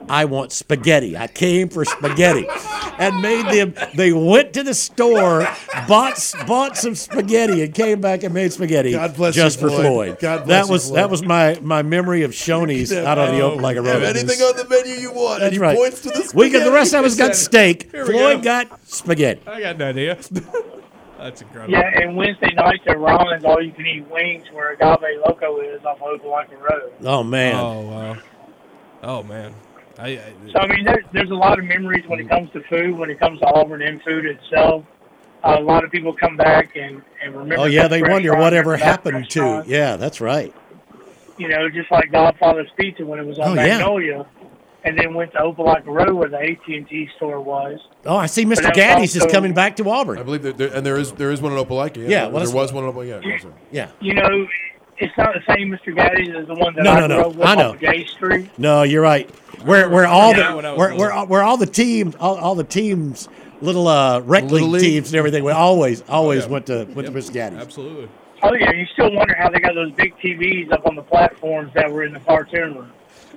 I want spaghetti. I came for spaghetti. And made them, they went to the store, bought bought some spaghetti, and came back and made spaghetti God bless just you, for Floyd. Floyd. God bless that you, was Floyd. That was my, my memory of Shoney's out on the Opelika Road. Have anything on the menu you want? That's and he right. points to the spaghetti. We got the rest of us got steak. Here we Floyd go. got spaghetti. I got an idea. That's incredible. Yeah, and Wednesday nights at Ron's, all you can eat wings where Agave Loco is off Opelika Road. Oh man. Oh wow. Oh man. I, I, So, I mean, there's, there's a lot of memories when it comes to food, when it comes to Auburn and food itself. Uh, a lot of people come back and, and remember. Oh yeah, they that wonder restaurant, whatever that happened to. restaurant. Yeah, that's right. You know, just like Godfather's Pizza when it was on Oh, yeah. Magnolia, and then went to Opelika Road where the A T and T store was. Oh, I see But Mister that was Gaddy's is also- coming back to I Auburn. believe that there, and there is there is one in Opelika. Yeah, Yeah, there, well, there that's- was one in Opelika. Yeah, sorry. Yeah. You know, it's not the same Mister Gaddy's as the one that No, I no, no. grew up with I know. on Gay Street. No, you're right. Where where all Yeah, when I the was where, little. where where all the teams all, all the teams little uh rec Little league league. teams and everything we always always yeah. went to went to Yep. Mister Gaddy's. Absolutely. Oh, yeah, you still wonder how they got those big T Vs up on the platforms that were in the cartoon room.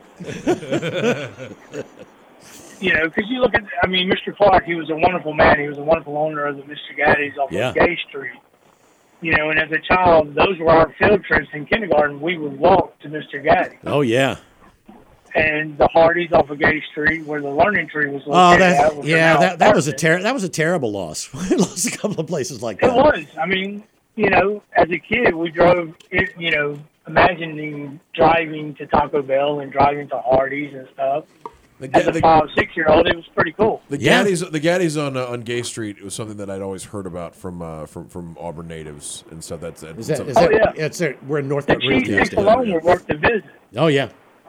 You know, because you look at, I mean, Mister Clark, he was a wonderful man. He was a wonderful owner of the Mister Gaddy's off Yeah. of Gay Street. You know, and as a child, those were our field trips in kindergarten. We would walk to Mister Gaddy. Oh yeah. And the Hardee's off of Gay Street, where the Learning Tree was located. Oh at, that which are yeah now that that was a apartments. ter- that was a terrible loss. We lost a couple of places like It that. was. I mean, you know, as a kid, we drove, it, you know, imagining driving to Taco Bell and driving to Hardee's and stuff. The, As Ga- a the, five, six-year-old, it was pretty cool. the Yeah. Gaddies, the Gaddies on uh, on Gay Street was something that I'd always heard about from uh, from from Auburn natives and stuff. That's Is that, is Oh, that yeah. it's there, we're in North The Monroe. cheese sticks alone were worth the visit. Oh yeah.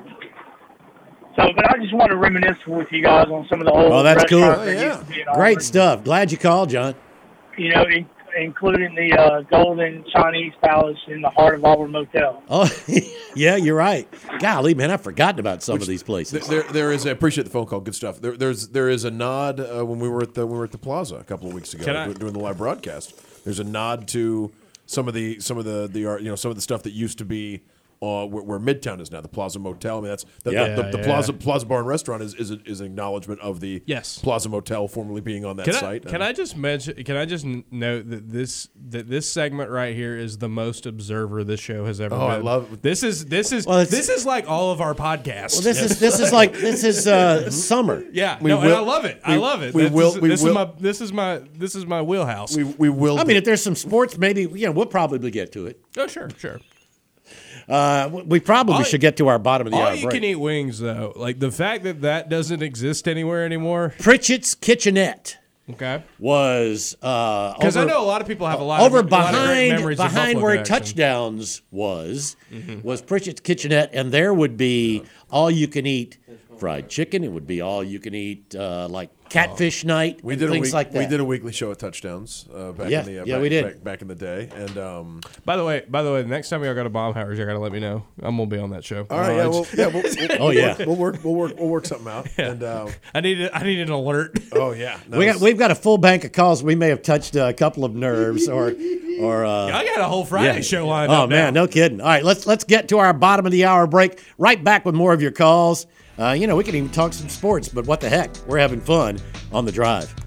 So, but I just want to reminisce with you guys on some of the old Oh, that's cool. restaurants that Oh, yeah. used to be in Great Auburn. stuff. Glad you called, John. You know, in, including the uh, Golden Chinese Palace in the heart of Auburn Motel. Oh yeah, you're right. Golly, man, I've forgotten about some of these places. There, there is. I appreciate the phone call. Good stuff. There, there's, there is a nod uh, when we were at the when we were at the Plaza a couple of weeks ago Can I- doing the live broadcast. There's a nod to some of the some of the the art, you know, some of the stuff that used to be uh, where, where Midtown is now, the Plaza Motel. I mean, that's the, Yeah. the, the, Yeah, the yeah, Plaza yeah. Plaza Bar and Restaurant is is, a, is an acknowledgement of the Yes. Plaza Motel formerly being on that Can I, site. can I just mention? Can I just n- note that this that this segment right here is the most observer this show has ever Oh, been. I love it. This is this is Well, it's- this is like all of our podcasts. Well, this is this is like this is uh, summer. yeah, We no, and will- I love it. I we- love it. we this will- Is, we this will- is my this is my this is my wheelhouse. We we will. I mean, if there's some sports, maybe you know we'll probably get to it. oh sure, sure. Uh, we probably All- should get to our bottom of the All hour you break. can eat wings though, like the fact that that doesn't exist anywhere anymore. Pritchett's Kitchenette Okay, was uh, because I over- know a lot of people have a lot over of, a lot of great behind memories of behind Buffalo where Connection. touchdowns was was Pritchett's Kitchenette, and there would be all you can eat fried chicken. It would be all you can eat uh, like catfish night. We and did a things week, like that. We did a weekly show at Touchdowns uh, back Yeah, in the uh, yeah, back, we did. back, back in the day, and um, By the way, by the way, the next time y'all go to Baumhauer's, you gotta let me know. I'm gonna be on that show. all right, yeah, well, yeah, we'll, we'll, Oh, yeah. we'll work, we'll work, we'll work something out, and uh, I need I need an alert. oh yeah, no, We got, it's- we've got a full bank of calls. We may have touched a couple of nerves, or, or uh, I got a whole Friday yeah. show lined Oh up. man, now. no kidding. All right, let's let's get to our bottom of the hour break. Right back with more of your calls. Uh, you know, we can even talk some sports, but what the heck? We're having fun on the drive.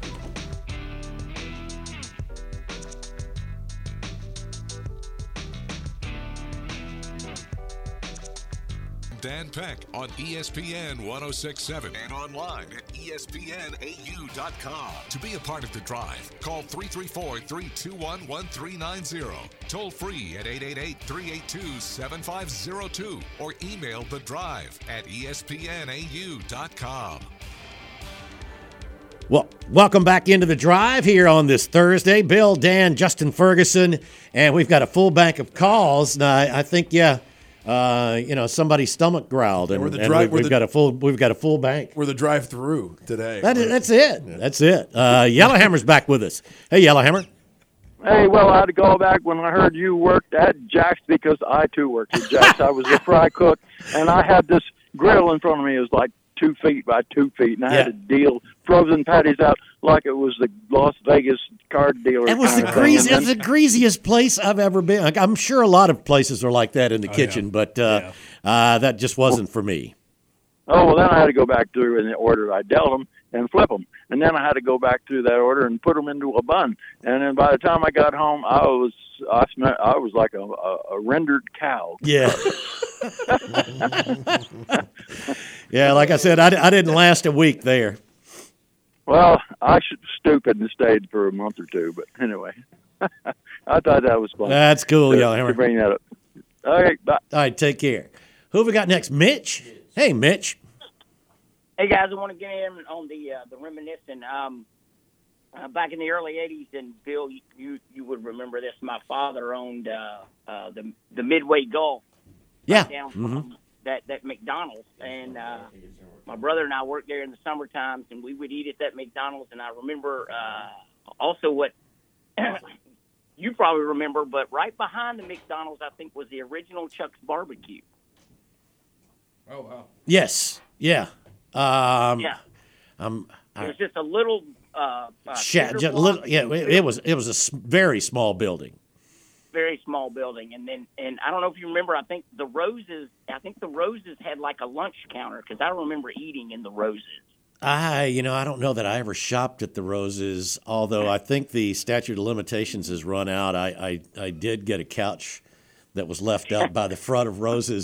Dan Peck on E S P N one oh six point seven and online at E S P N A U dot com. To be a part of the drive, call three three four, three two one, one three nine zero. Toll free at eight eight eight, three eight two, seven five zero two or email the drive at E S P N A U dot com. Well, welcome back into the drive here on this Thursday. Bill, Dan, Justin Ferguson, and we've got a full bank of calls. Now, I, I think, yeah, uh, you know, somebody's stomach growled, and, we're the and drive- we've, we're we've the- got a full we've got a full bank. we're the drive-through today. That is, that's it. That's it. Uh, Yellowhammer's back with us. Hey, Yellowhammer. Hey, well, I had to call back when I heard you worked at Jack's because I, too, worked at Jack's. I was a fry cook, and I had this grill in front of me. It was like two feet by two feet, and I Yeah. had to deal frozen patties out like it was the Las Vegas card dealer. It was the kind of thing. greasy, it And was the greasiest place I've ever been. Like, I'm sure a lot of places are like that in the kitchen, but uh, uh, that just wasn't for me. Oh, well, then I had to go back through in the order I dealt them and flip them. And then I had to go back through that order and put them into a bun. And then by the time I got home, I was I, smelled, I was like a, a, a rendered cow. Yeah. Yeah, like I said, I, I didn't last a week there. Well, I should stupid and stayed for a month or two. But anyway, I thought that was fun. That's cool, to, y'all. to bring that up. Okay, bye. All right, take care. Who have we got next? Mitch? Hey, Mitch. Hey guys, I want to get in on the uh, the reminiscing. Um, uh, back in the early eighties, and Bill, you you would remember this. My father owned uh, uh, the the Midway Golf. Yeah. Right down from Mm-hmm. that that McDonald's, and uh, my brother and I worked there in the summer times, and we would eat at that McDonald's. And I remember uh, also what you probably remember, but right behind the McDonald's, I think, was the original Chuck's Barbecue. Oh wow. Yes. Yeah. Um, Yeah. Um, It was just a little. Uh, uh, Sha- cinder just block. little, yeah, it, it was it was a s- very small building. Very small building, and then and I don't know if you remember. I think the Roses. I think the Roses had like a lunch counter because I remember eating in the Roses. I, you know, I don't know that I ever shopped at the Roses, although I think the statute of limitations has run out. I, I, I did get a couch that was left out by the front of Roses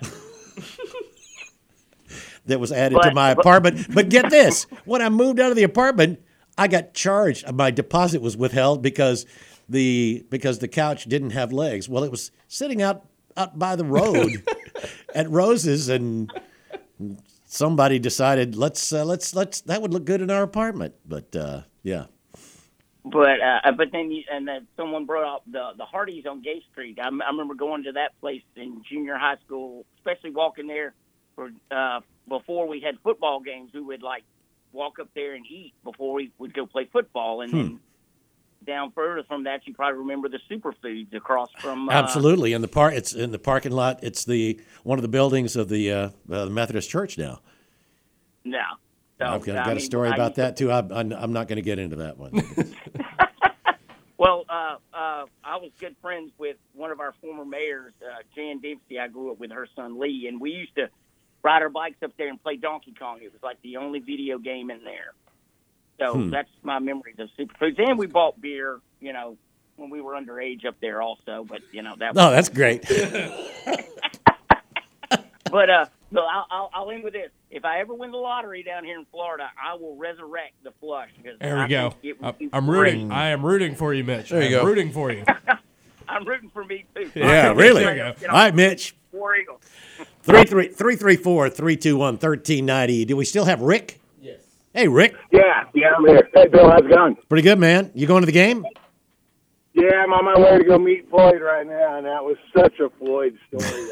that was added But- to my apartment. But get this, when I moved out of the apartment, I got charged. My deposit was withheld because the because the couch didn't have legs. Well, it was sitting out, out by the road at Roses, and somebody decided let's uh, let's let's that would look good in our apartment. But uh, yeah, But uh, but then you, and then someone brought up the the Hardee's on Gay Street. I, I remember going to that place in junior high school, especially walking there for uh, before we had football games. We would like walk up there and eat before we would go play football, and Hmm. then down further from that, you probably remember the Superfoods across from uh, absolutely. In the park, it's in the parking lot. It's the one of the buildings of the, uh, uh, the Methodist Church now. No, so, I've got, I got a mean, story I about used to- that too. I, I'm, I'm not going to get into that one. Well, uh, uh, I was good friends with one of our former mayors, uh, Jan Dempsey. I grew up with her son Lee, and we used to ride our bikes up there and play Donkey Kong. It was like the only video game in there. So Hmm. that's my memories of Superfoods. And we bought beer, you know, when we were underage up there also. But, you know, that was... Oh, that's great. But uh, so I'll, I'll, I'll end with this. If I ever win the lottery down here in Florida, I will resurrect the flush. Because There we I go. think it would I- be I'm great. rooting. I am rooting for you, Mitch. There you I'm go. rooting for you. I'm rooting for me, too. Yeah, really. There you go. You know, All right, Mitch. War Eagle. Three three three three four three two one thirteen ninety. Do we still have Rick? Yes. Hey, Rick. Yeah, yeah, I'm here. Hey, Bill, how's it going? Pretty good, man. You going to the game? Yeah, I'm on my way to go meet Floyd right now, and that was such a Floyd story.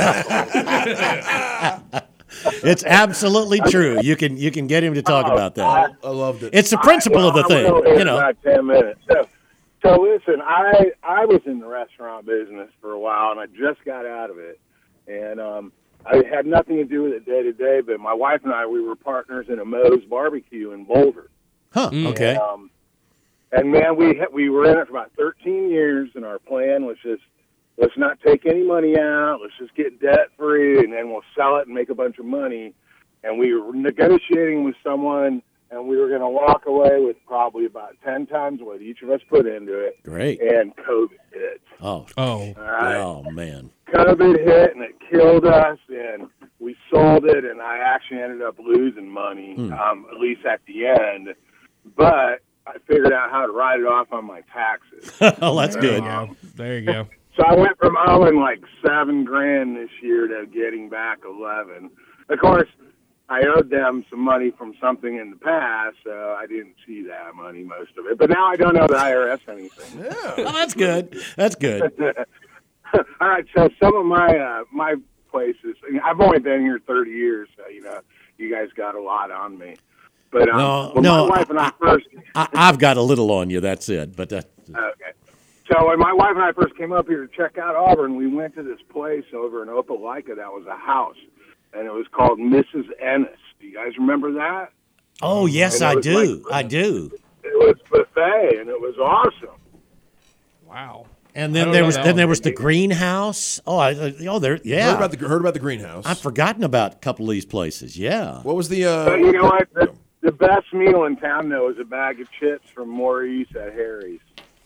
It's absolutely true. You can you can get him to talk about that. I loved it. It's the principle of the I thing, will in you know. about ten minutes. So, so listen, I I was in the restaurant business for a while, and I just got out of it, and um, I had nothing to do with it day to day. But my wife and I, we were partners in a Moe's Barbecue in Boulder. Huh? Okay. And, um, and man, we ha- we were in it for about thirteen years, and our plan was just let's not take any money out, let's just get debt free, and then we'll sell it and make a bunch of money. And we were negotiating with someone, and we were going to walk away with probably about ten times what each of us put into it. Great. And COVID hit. Oh. Oh. All right. Oh man. COVID hit, and it killed us, and we sold it, and I actually ended up losing money, Hmm. um, at least at the end. But I figured out how to write it off on my taxes. Oh, that's There good. you go. There you go. So I went from owing like seven grand this year to getting back eleven. Of course, I owed them some money from something in the past, so I didn't see that money, most of it. But now I don't owe the I R S anything. Oh, that's good. That's good. All right, so some of my uh, my places, I've only been here thirty years, so you know, you guys got a lot on me. But um, No, when no, my wife and I first, I, I've got a little on you. That's it. But uh, okay. So when my wife and I first came up here to check out Auburn, we went to this place over in Opelika that was a house, and it was called Missus Ennis. Do you guys remember that? oh yes, And it I was do. like- I do. It was buffet, and it was awesome. Wow. And I then don't there know was that then one. there was the greenhouse. Oh, I, oh, there, yeah. Heard about the heard about the greenhouse. I've forgotten about a couple of these places. Yeah. What was the? Uh, But you know what? The, the best meal in town, though, is a bag of chips from Maurice at Harry's.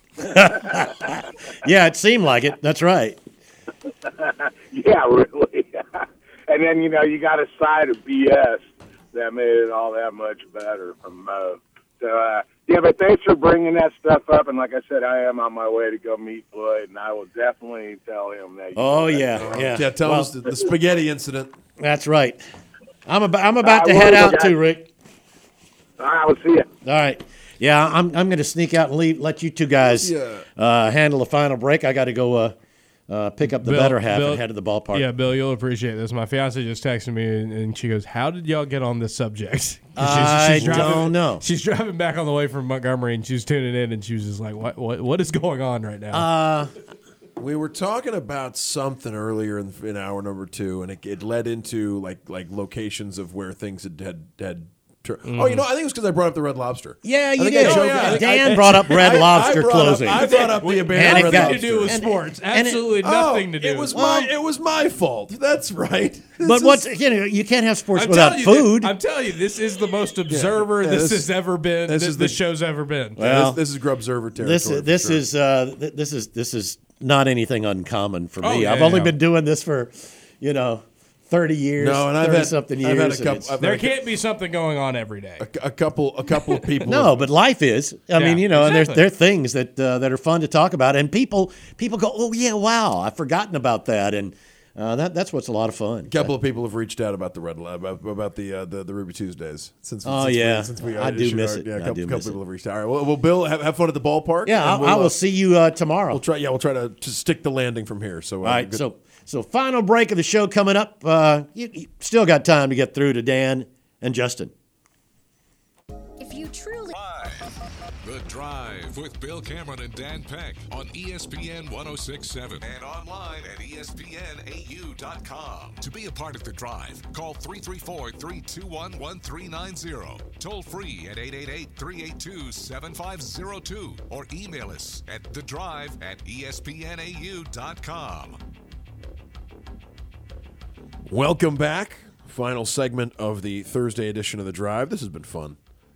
Yeah, it seemed like it. That's right. Yeah, really. And then, you know, you got a side of B S that made it all that much better from Mo. So, uh, yeah, but thanks for bringing that stuff up. And like I said, I am on my way to go meet Floyd, and I will definitely tell him that. You Oh know that. yeah, yeah. Yeah, tell Well, us the, the spaghetti incident. That's right. I'm about I'm about Uh, to well, head we out got- too, Rick. All right, we'll see you. All right. Yeah, I'm I'm going to sneak out and leave. Let you two guys Yeah. uh, handle the final break. I got to go uh, uh, pick up the Bill- better half Bill- and head to the ballpark. Yeah, Bill, you'll appreciate this. My fiance just texted me and, and she goes, "How did y'all get on this subject?" 'Cause I driving, don't know. She's driving back on the way from Montgomery and she was tuning in and she was just like, "What? What? What is going on right now?" Uh, We were talking about something earlier in, in hour number two, and it, it led into like like locations of where things had had. had tur- Oh, you know, I think it was because I brought up the Red Lobster. Yeah, I you think did. I Oh, joked- yeah. I think Dan I- brought up Red I- I Lobster brought up- closing. I brought up the And abandoned it Red got- Nothing to do with and- sports. and it- Absolutely Oh, nothing to do. It was with my it was my fault. That's right. But This what's is- you know you can't have sports I'm without telling you food. that- I'm telling you, this is the most observer Yeah, this, this- has ever been. this This, is this the- show's ever been. Well, this, this is Grubserver territory. this for is this sure. is uh, th- this is this is not anything uncommon for Oh, me. yeah, I've only yeah. been doing this for, you know, thirty years, No, and I've thirty had- something I've years. had a and couple- it's- I've There had a- can't be something going on every day. a, a couple a couple of people. No, but life is. I Yeah, mean, you know, and exactly. there's there are things that uh, that are fun to talk about, and people people go, oh yeah, wow, I've forgotten about that, and uh, that that's what's a lot of fun. A couple of people have reached out about the Red Lab, about, about the, uh, the the Ruby Tuesdays. Since Oh, since yeah. we, since we I do issued miss our- it. Yeah, a I couple, do couple miss it. people have reached out. All right, well, well Bill, have, have fun at the ballpark. Yeah, and I'll, we'll, I will uh, see you uh, tomorrow. We'll try. Yeah, we'll try to, to stick the landing from here. So, uh, All right, good- so so final break of the show coming up. Uh, you, you still got time to get through to Dan and Justin. If you truly The Drive with Bill Cameron and Dan Peck on E S P N one oh six point seven and online at E S P N A U dot com. To be a part of The Drive, call three three four, three two one, one three nine zero. Toll free at eight eight eight, three eight two, seven five zero two or email us at the drive at E S P N A U dot com. welcome back. Final segment of the Thursday edition of the Drive. This has been fun.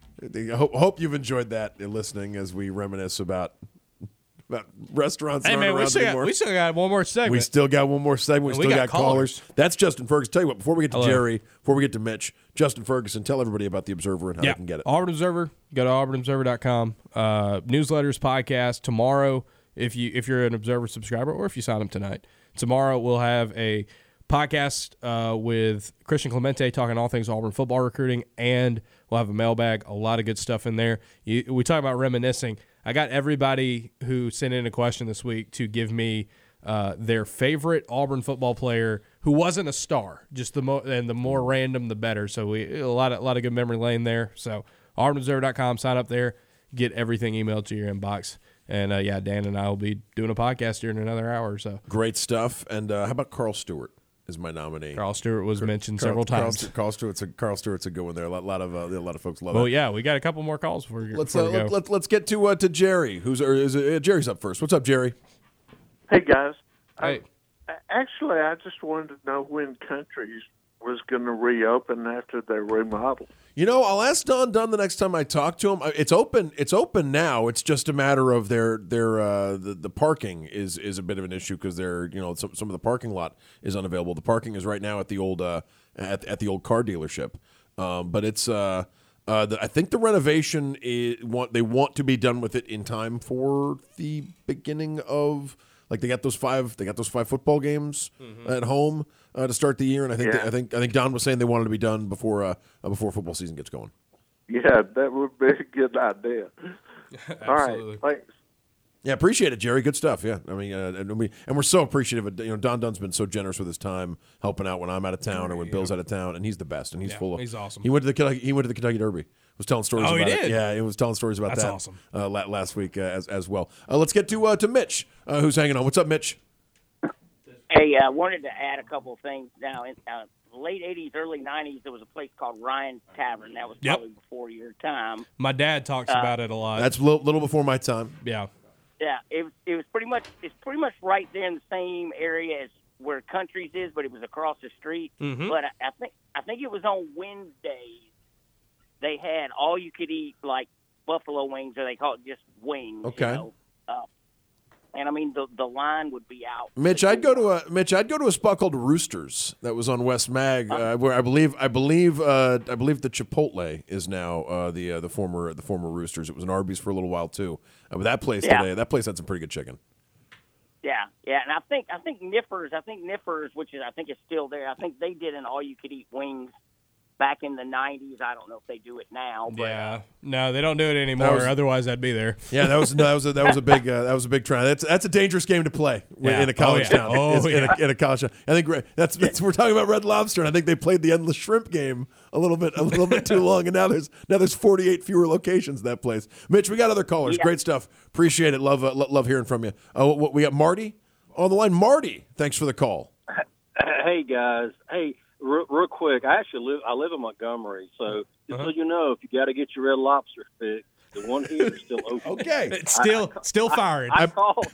I hope, hope you've enjoyed that in listening as we reminisce about about restaurants. Hey that man, aren't we around still, got, anymore. we still got one more segment. We still got one more segment. We And still we got, got callers. callers. That's Justin Ferguson. Tell you what, before we get to Hello. Jerry, before we get to Mitch, Justin Ferguson, tell everybody about the Observer and how yeah, they can get it. Auburn Observer. Go to auburn observer dot com. Uh, newsletters, podcast tomorrow. If you if you're an Observer subscriber or if you sign up tonight, tomorrow we'll have a podcast uh, with Christian Clemente talking all things Auburn football recruiting, and we'll have a mailbag. A lot of good stuff in there. You, we talk about reminiscing. I got everybody who sent in a question this week to give me uh, their favorite Auburn football player who wasn't a star. Just the mo- and the more random, the better. So we a lot of a lot of good memory lane there. So auburn observer dot com, sign up there, get everything emailed to your inbox. And uh, yeah, Dan and I will be doing a podcast here in another hour or so. Great stuff. And uh, how about Carl Stewart is my nominee? Carl Stewart was mentioned Carl, several Carl, times. Stu- Carl Stewart's a Carl Stewart's a good one there. A lot, lot of uh, a lot of folks love Well, it. yeah, we got a couple more calls before, we- Let's before uh, we go. let, let, let's get to uh, to Jerry. Who's or is it, uh, Jerry's up first? What's up, Jerry? Hey guys. Hey. I, actually, I just wanted to know when Country's was going to reopen after they remodeled. You know, I'll ask Don Dunn the next time I talk to him. Uh, It's open. It's open now. It's just a matter of their their uh, the the parking is is a bit of an issue because they're you know some some of the parking lot is unavailable. The parking is right now at the old uh, at at the old car dealership, um, but it's. Uh, uh, the, I think the renovation is want they want to be done with it in time for the beginning of like they got those five they got those five football games Mm-hmm. at home uh, to start the year, and I think Yeah. they, I think I think Don was saying they wanted to be done before uh, uh, before football season gets going. Yeah, that would be a good idea. All right, Absolutely. thanks. Yeah, appreciate it, Jerry. Good stuff. Yeah, I mean, uh, and we and we're so appreciative. Of, you know, Don Dunn's been so generous with his time, helping out when I'm out of town or when Bill's out of town, and he's the best. And he's Yeah, full of. he's awesome. He went to the Kentucky- he went to the Kentucky Derby. Was telling stories. Oh, he about it. did? Yeah, he was telling stories about That's that. awesome. Uh, la- last week uh, as as well. Uh, let's get to uh, to Mitch, uh, who's hanging on. What's up, Mitch? Hey, I wanted to add a couple of things. Now, in uh, the late eighties, early nineties, there was a place called Ryan's Tavern. That was Yep. probably before your time. My dad talks Uh, about it a lot. That's a little, little before my time. yeah. Yeah, it was. It was pretty much. It's pretty much right there in the same area as where Country's is, but it was across the street. Mm-hmm. But I, I think I think it was on Wednesdays. They had all you could eat like buffalo wings, or they call it just wings. Okay. You know? uh, and I mean the the line would be out. Mitch, I'd go to a Mitch. I'd go to a spot called Roosters that was on West Mag, uh, where I believe I believe uh, I believe the Chipotle is now uh, the uh, the former the former Roosters. It was an Arby's for a little while too. Uh, but that place Yeah. today, that place had some pretty good chicken. Yeah, yeah, and I think I think Nippers, I think Nippers, which is I think is still there. I think they did an all you could eat wings back in the nineties. I don't know if they do it now. But, Yeah, no, they don't do it anymore. was- Otherwise, I'd be there. Yeah, that was no, that was a, that was a big uh, that was a big trend. That's that's a dangerous game to play Yeah. in a college Oh, yeah. town. Oh, Is- in, yeah. a, in a college town. I think we're- that's, that's we're talking about Red Lobster, and I think they played the endless shrimp game a little bit a little bit too long, and now there's now there's forty-eight fewer locations in that place. Mitch, we got other callers. Yeah. Great stuff. Appreciate it. Love uh, lo- love hearing from you. Uh, what, we got Marty on the line. Marty, thanks for the call. Hey guys, hey, real, real quick. I actually live. I live in Montgomery, so just Uh-huh. so you know, if you got to get your Red Lobster fix, the one here is still open. Okay, It's still I- still firing. I, I called.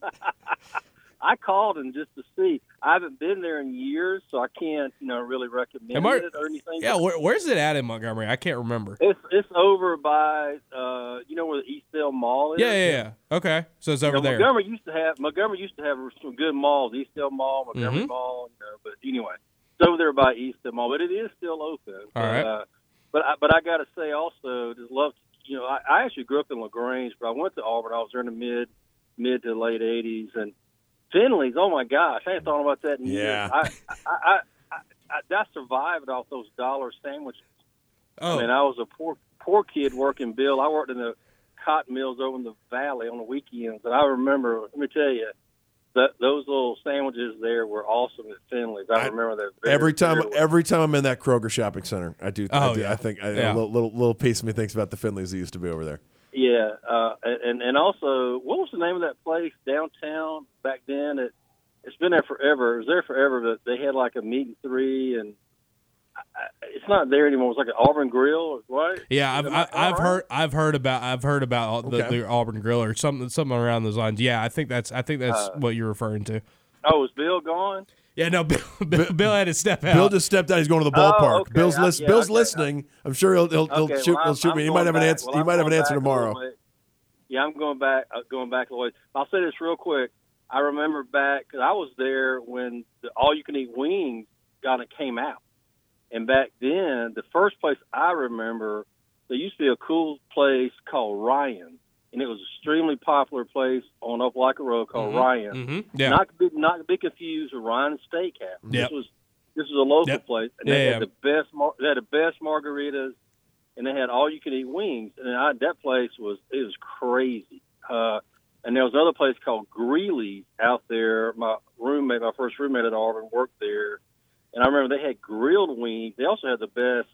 I called and just to see. I haven't been there in years, so I can't, you know, really recommend Am I- it or anything. yeah, where, where's it at in Montgomery? I can't remember. It's it's over by, uh, you know, where the Eastdale Mall is. Yeah, yeah, yeah. Okay, so it's over You know, there. Montgomery used to have Montgomery used to have some good malls, Eastdale Mall, Montgomery Mhm. Mall. You know, but anyway, it's over there by Eastdale Mall, but it is still open. All but, right. Uh, but I, but I got to say also, just love. You know, I, I actually grew up in LaGrange, but I went to Auburn. I was there in the mid mid to late eighties, and Finley's. Oh my gosh, I hadn't thought about that in Yeah. years. I, I, I, I, I, I survived off those dollar sandwiches. Oh. I mean, I was a poor poor kid working Bill. I worked in the cotton mills over in the valley on the weekends, and I remember. Let me tell you, that those little sandwiches there were awesome at Finley's. I, I- remember that very, Every time, very well. every time I'm in that Kroger shopping center, I do. I, Oh, do, yeah. I think I, Yeah. a little, little little piece of me thinks about the Finleys that used to be over there. Yeah, uh, and and also, what was the name of that place downtown back then? It it's been there forever. It was there forever, but they had like a meat and three, and I, I- it's not there anymore. It was like an Auburn Grill, right? Yeah, I've Am I, I- am I I've right? heard I've heard about I've heard about the, Okay. the Auburn Grill or something something around those lines. Yeah, I think that's I think that's Uh, what you're referring to. Oh, is Bill gone? Yeah, no, Bill, Bill, Bill had to step out. Bill just stepped out. He's going to the Oh, ballpark. okay. Bill's, I- lis- yeah, Bill's okay. listening. I'm sure he'll he'll, he'll Okay, shoot. well, he'll I'm- shoot I'm me. He might going have an back- answer. well, he I'm might have an going answer back a little tomorrow. bit. Yeah, I'm going back. Uh, going back a little ways. I'll say this real quick. I remember back because I was there when the all-you-can-eat wings kind of came out, and back then, the first place I remember, there used to be a cool place called Ryan, and it was an extremely popular place on Opelika Road called Mhm. Ryan. Mhm. Yeah. Not to be, not to be confused with Ryan Steakhouse. Yep. This was this was a local Yep. place, and Yeah, they yeah. had the best mar- they had the best margaritas, and they had all you can eat wings. And I, that place was it was crazy. Uh, and there was another place called Greeley's out there. My roommate, my first roommate at Auburn, worked there, and I remember they had grilled wings. They also had the best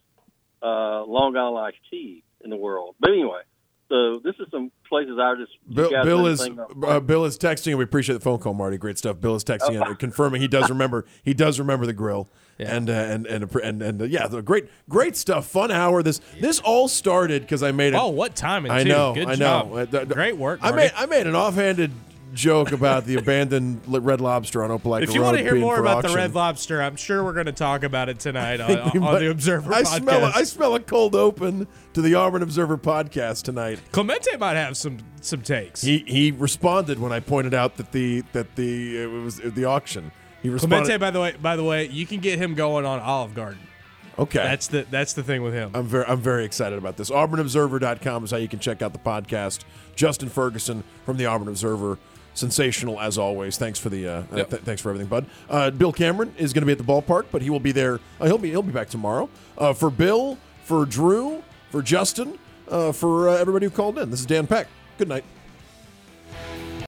uh, Long Island iced tea in the world. But anyway. So this is some places I just you Bill, guys Bill know is anything about- uh, Bill is texting, and we appreciate the phone call, Marty. Great stuff. Bill is texting Oh. and confirming he does remember. He does remember the grill, and, uh, and and and and uh, yeah, the great great stuff. Fun hour. This this all started because I made it. Oh, what timing, I too. know. Good I job. know. Uh, th- th- Great work, I Marty. made I made an offhanded joke about the abandoned li- Red Lobster on Opelika If you Road want to hear being more for about auction. the Red Lobster, I'm sure we're going to talk about it tonight on, think we on might- the Observer I podcast. smell a, I smell a cold open to the Auburn Observer podcast tonight. Clemente might have some some takes. He he responded when I pointed out that the that the it was the auction. He responded. Clemente, by the way, by the way, you can get him going on Olive Garden. Okay. That's the that's the thing with him. I'm very I'm very excited about this. Auburn Observer dot com is how you can check out the podcast. Justin Ferguson from the Auburn Observer. Sensational as always. Thanks for the uh, Yep. uh, th- thanks for everything, bud. Uh, Bill Cameron is going to be at the ballpark, but he will be there. Uh, he'll be he'll be back tomorrow. Uh, for Bill, for Drew, for Justin, uh, for uh, everybody who called in. This is Dan Peck. Good night.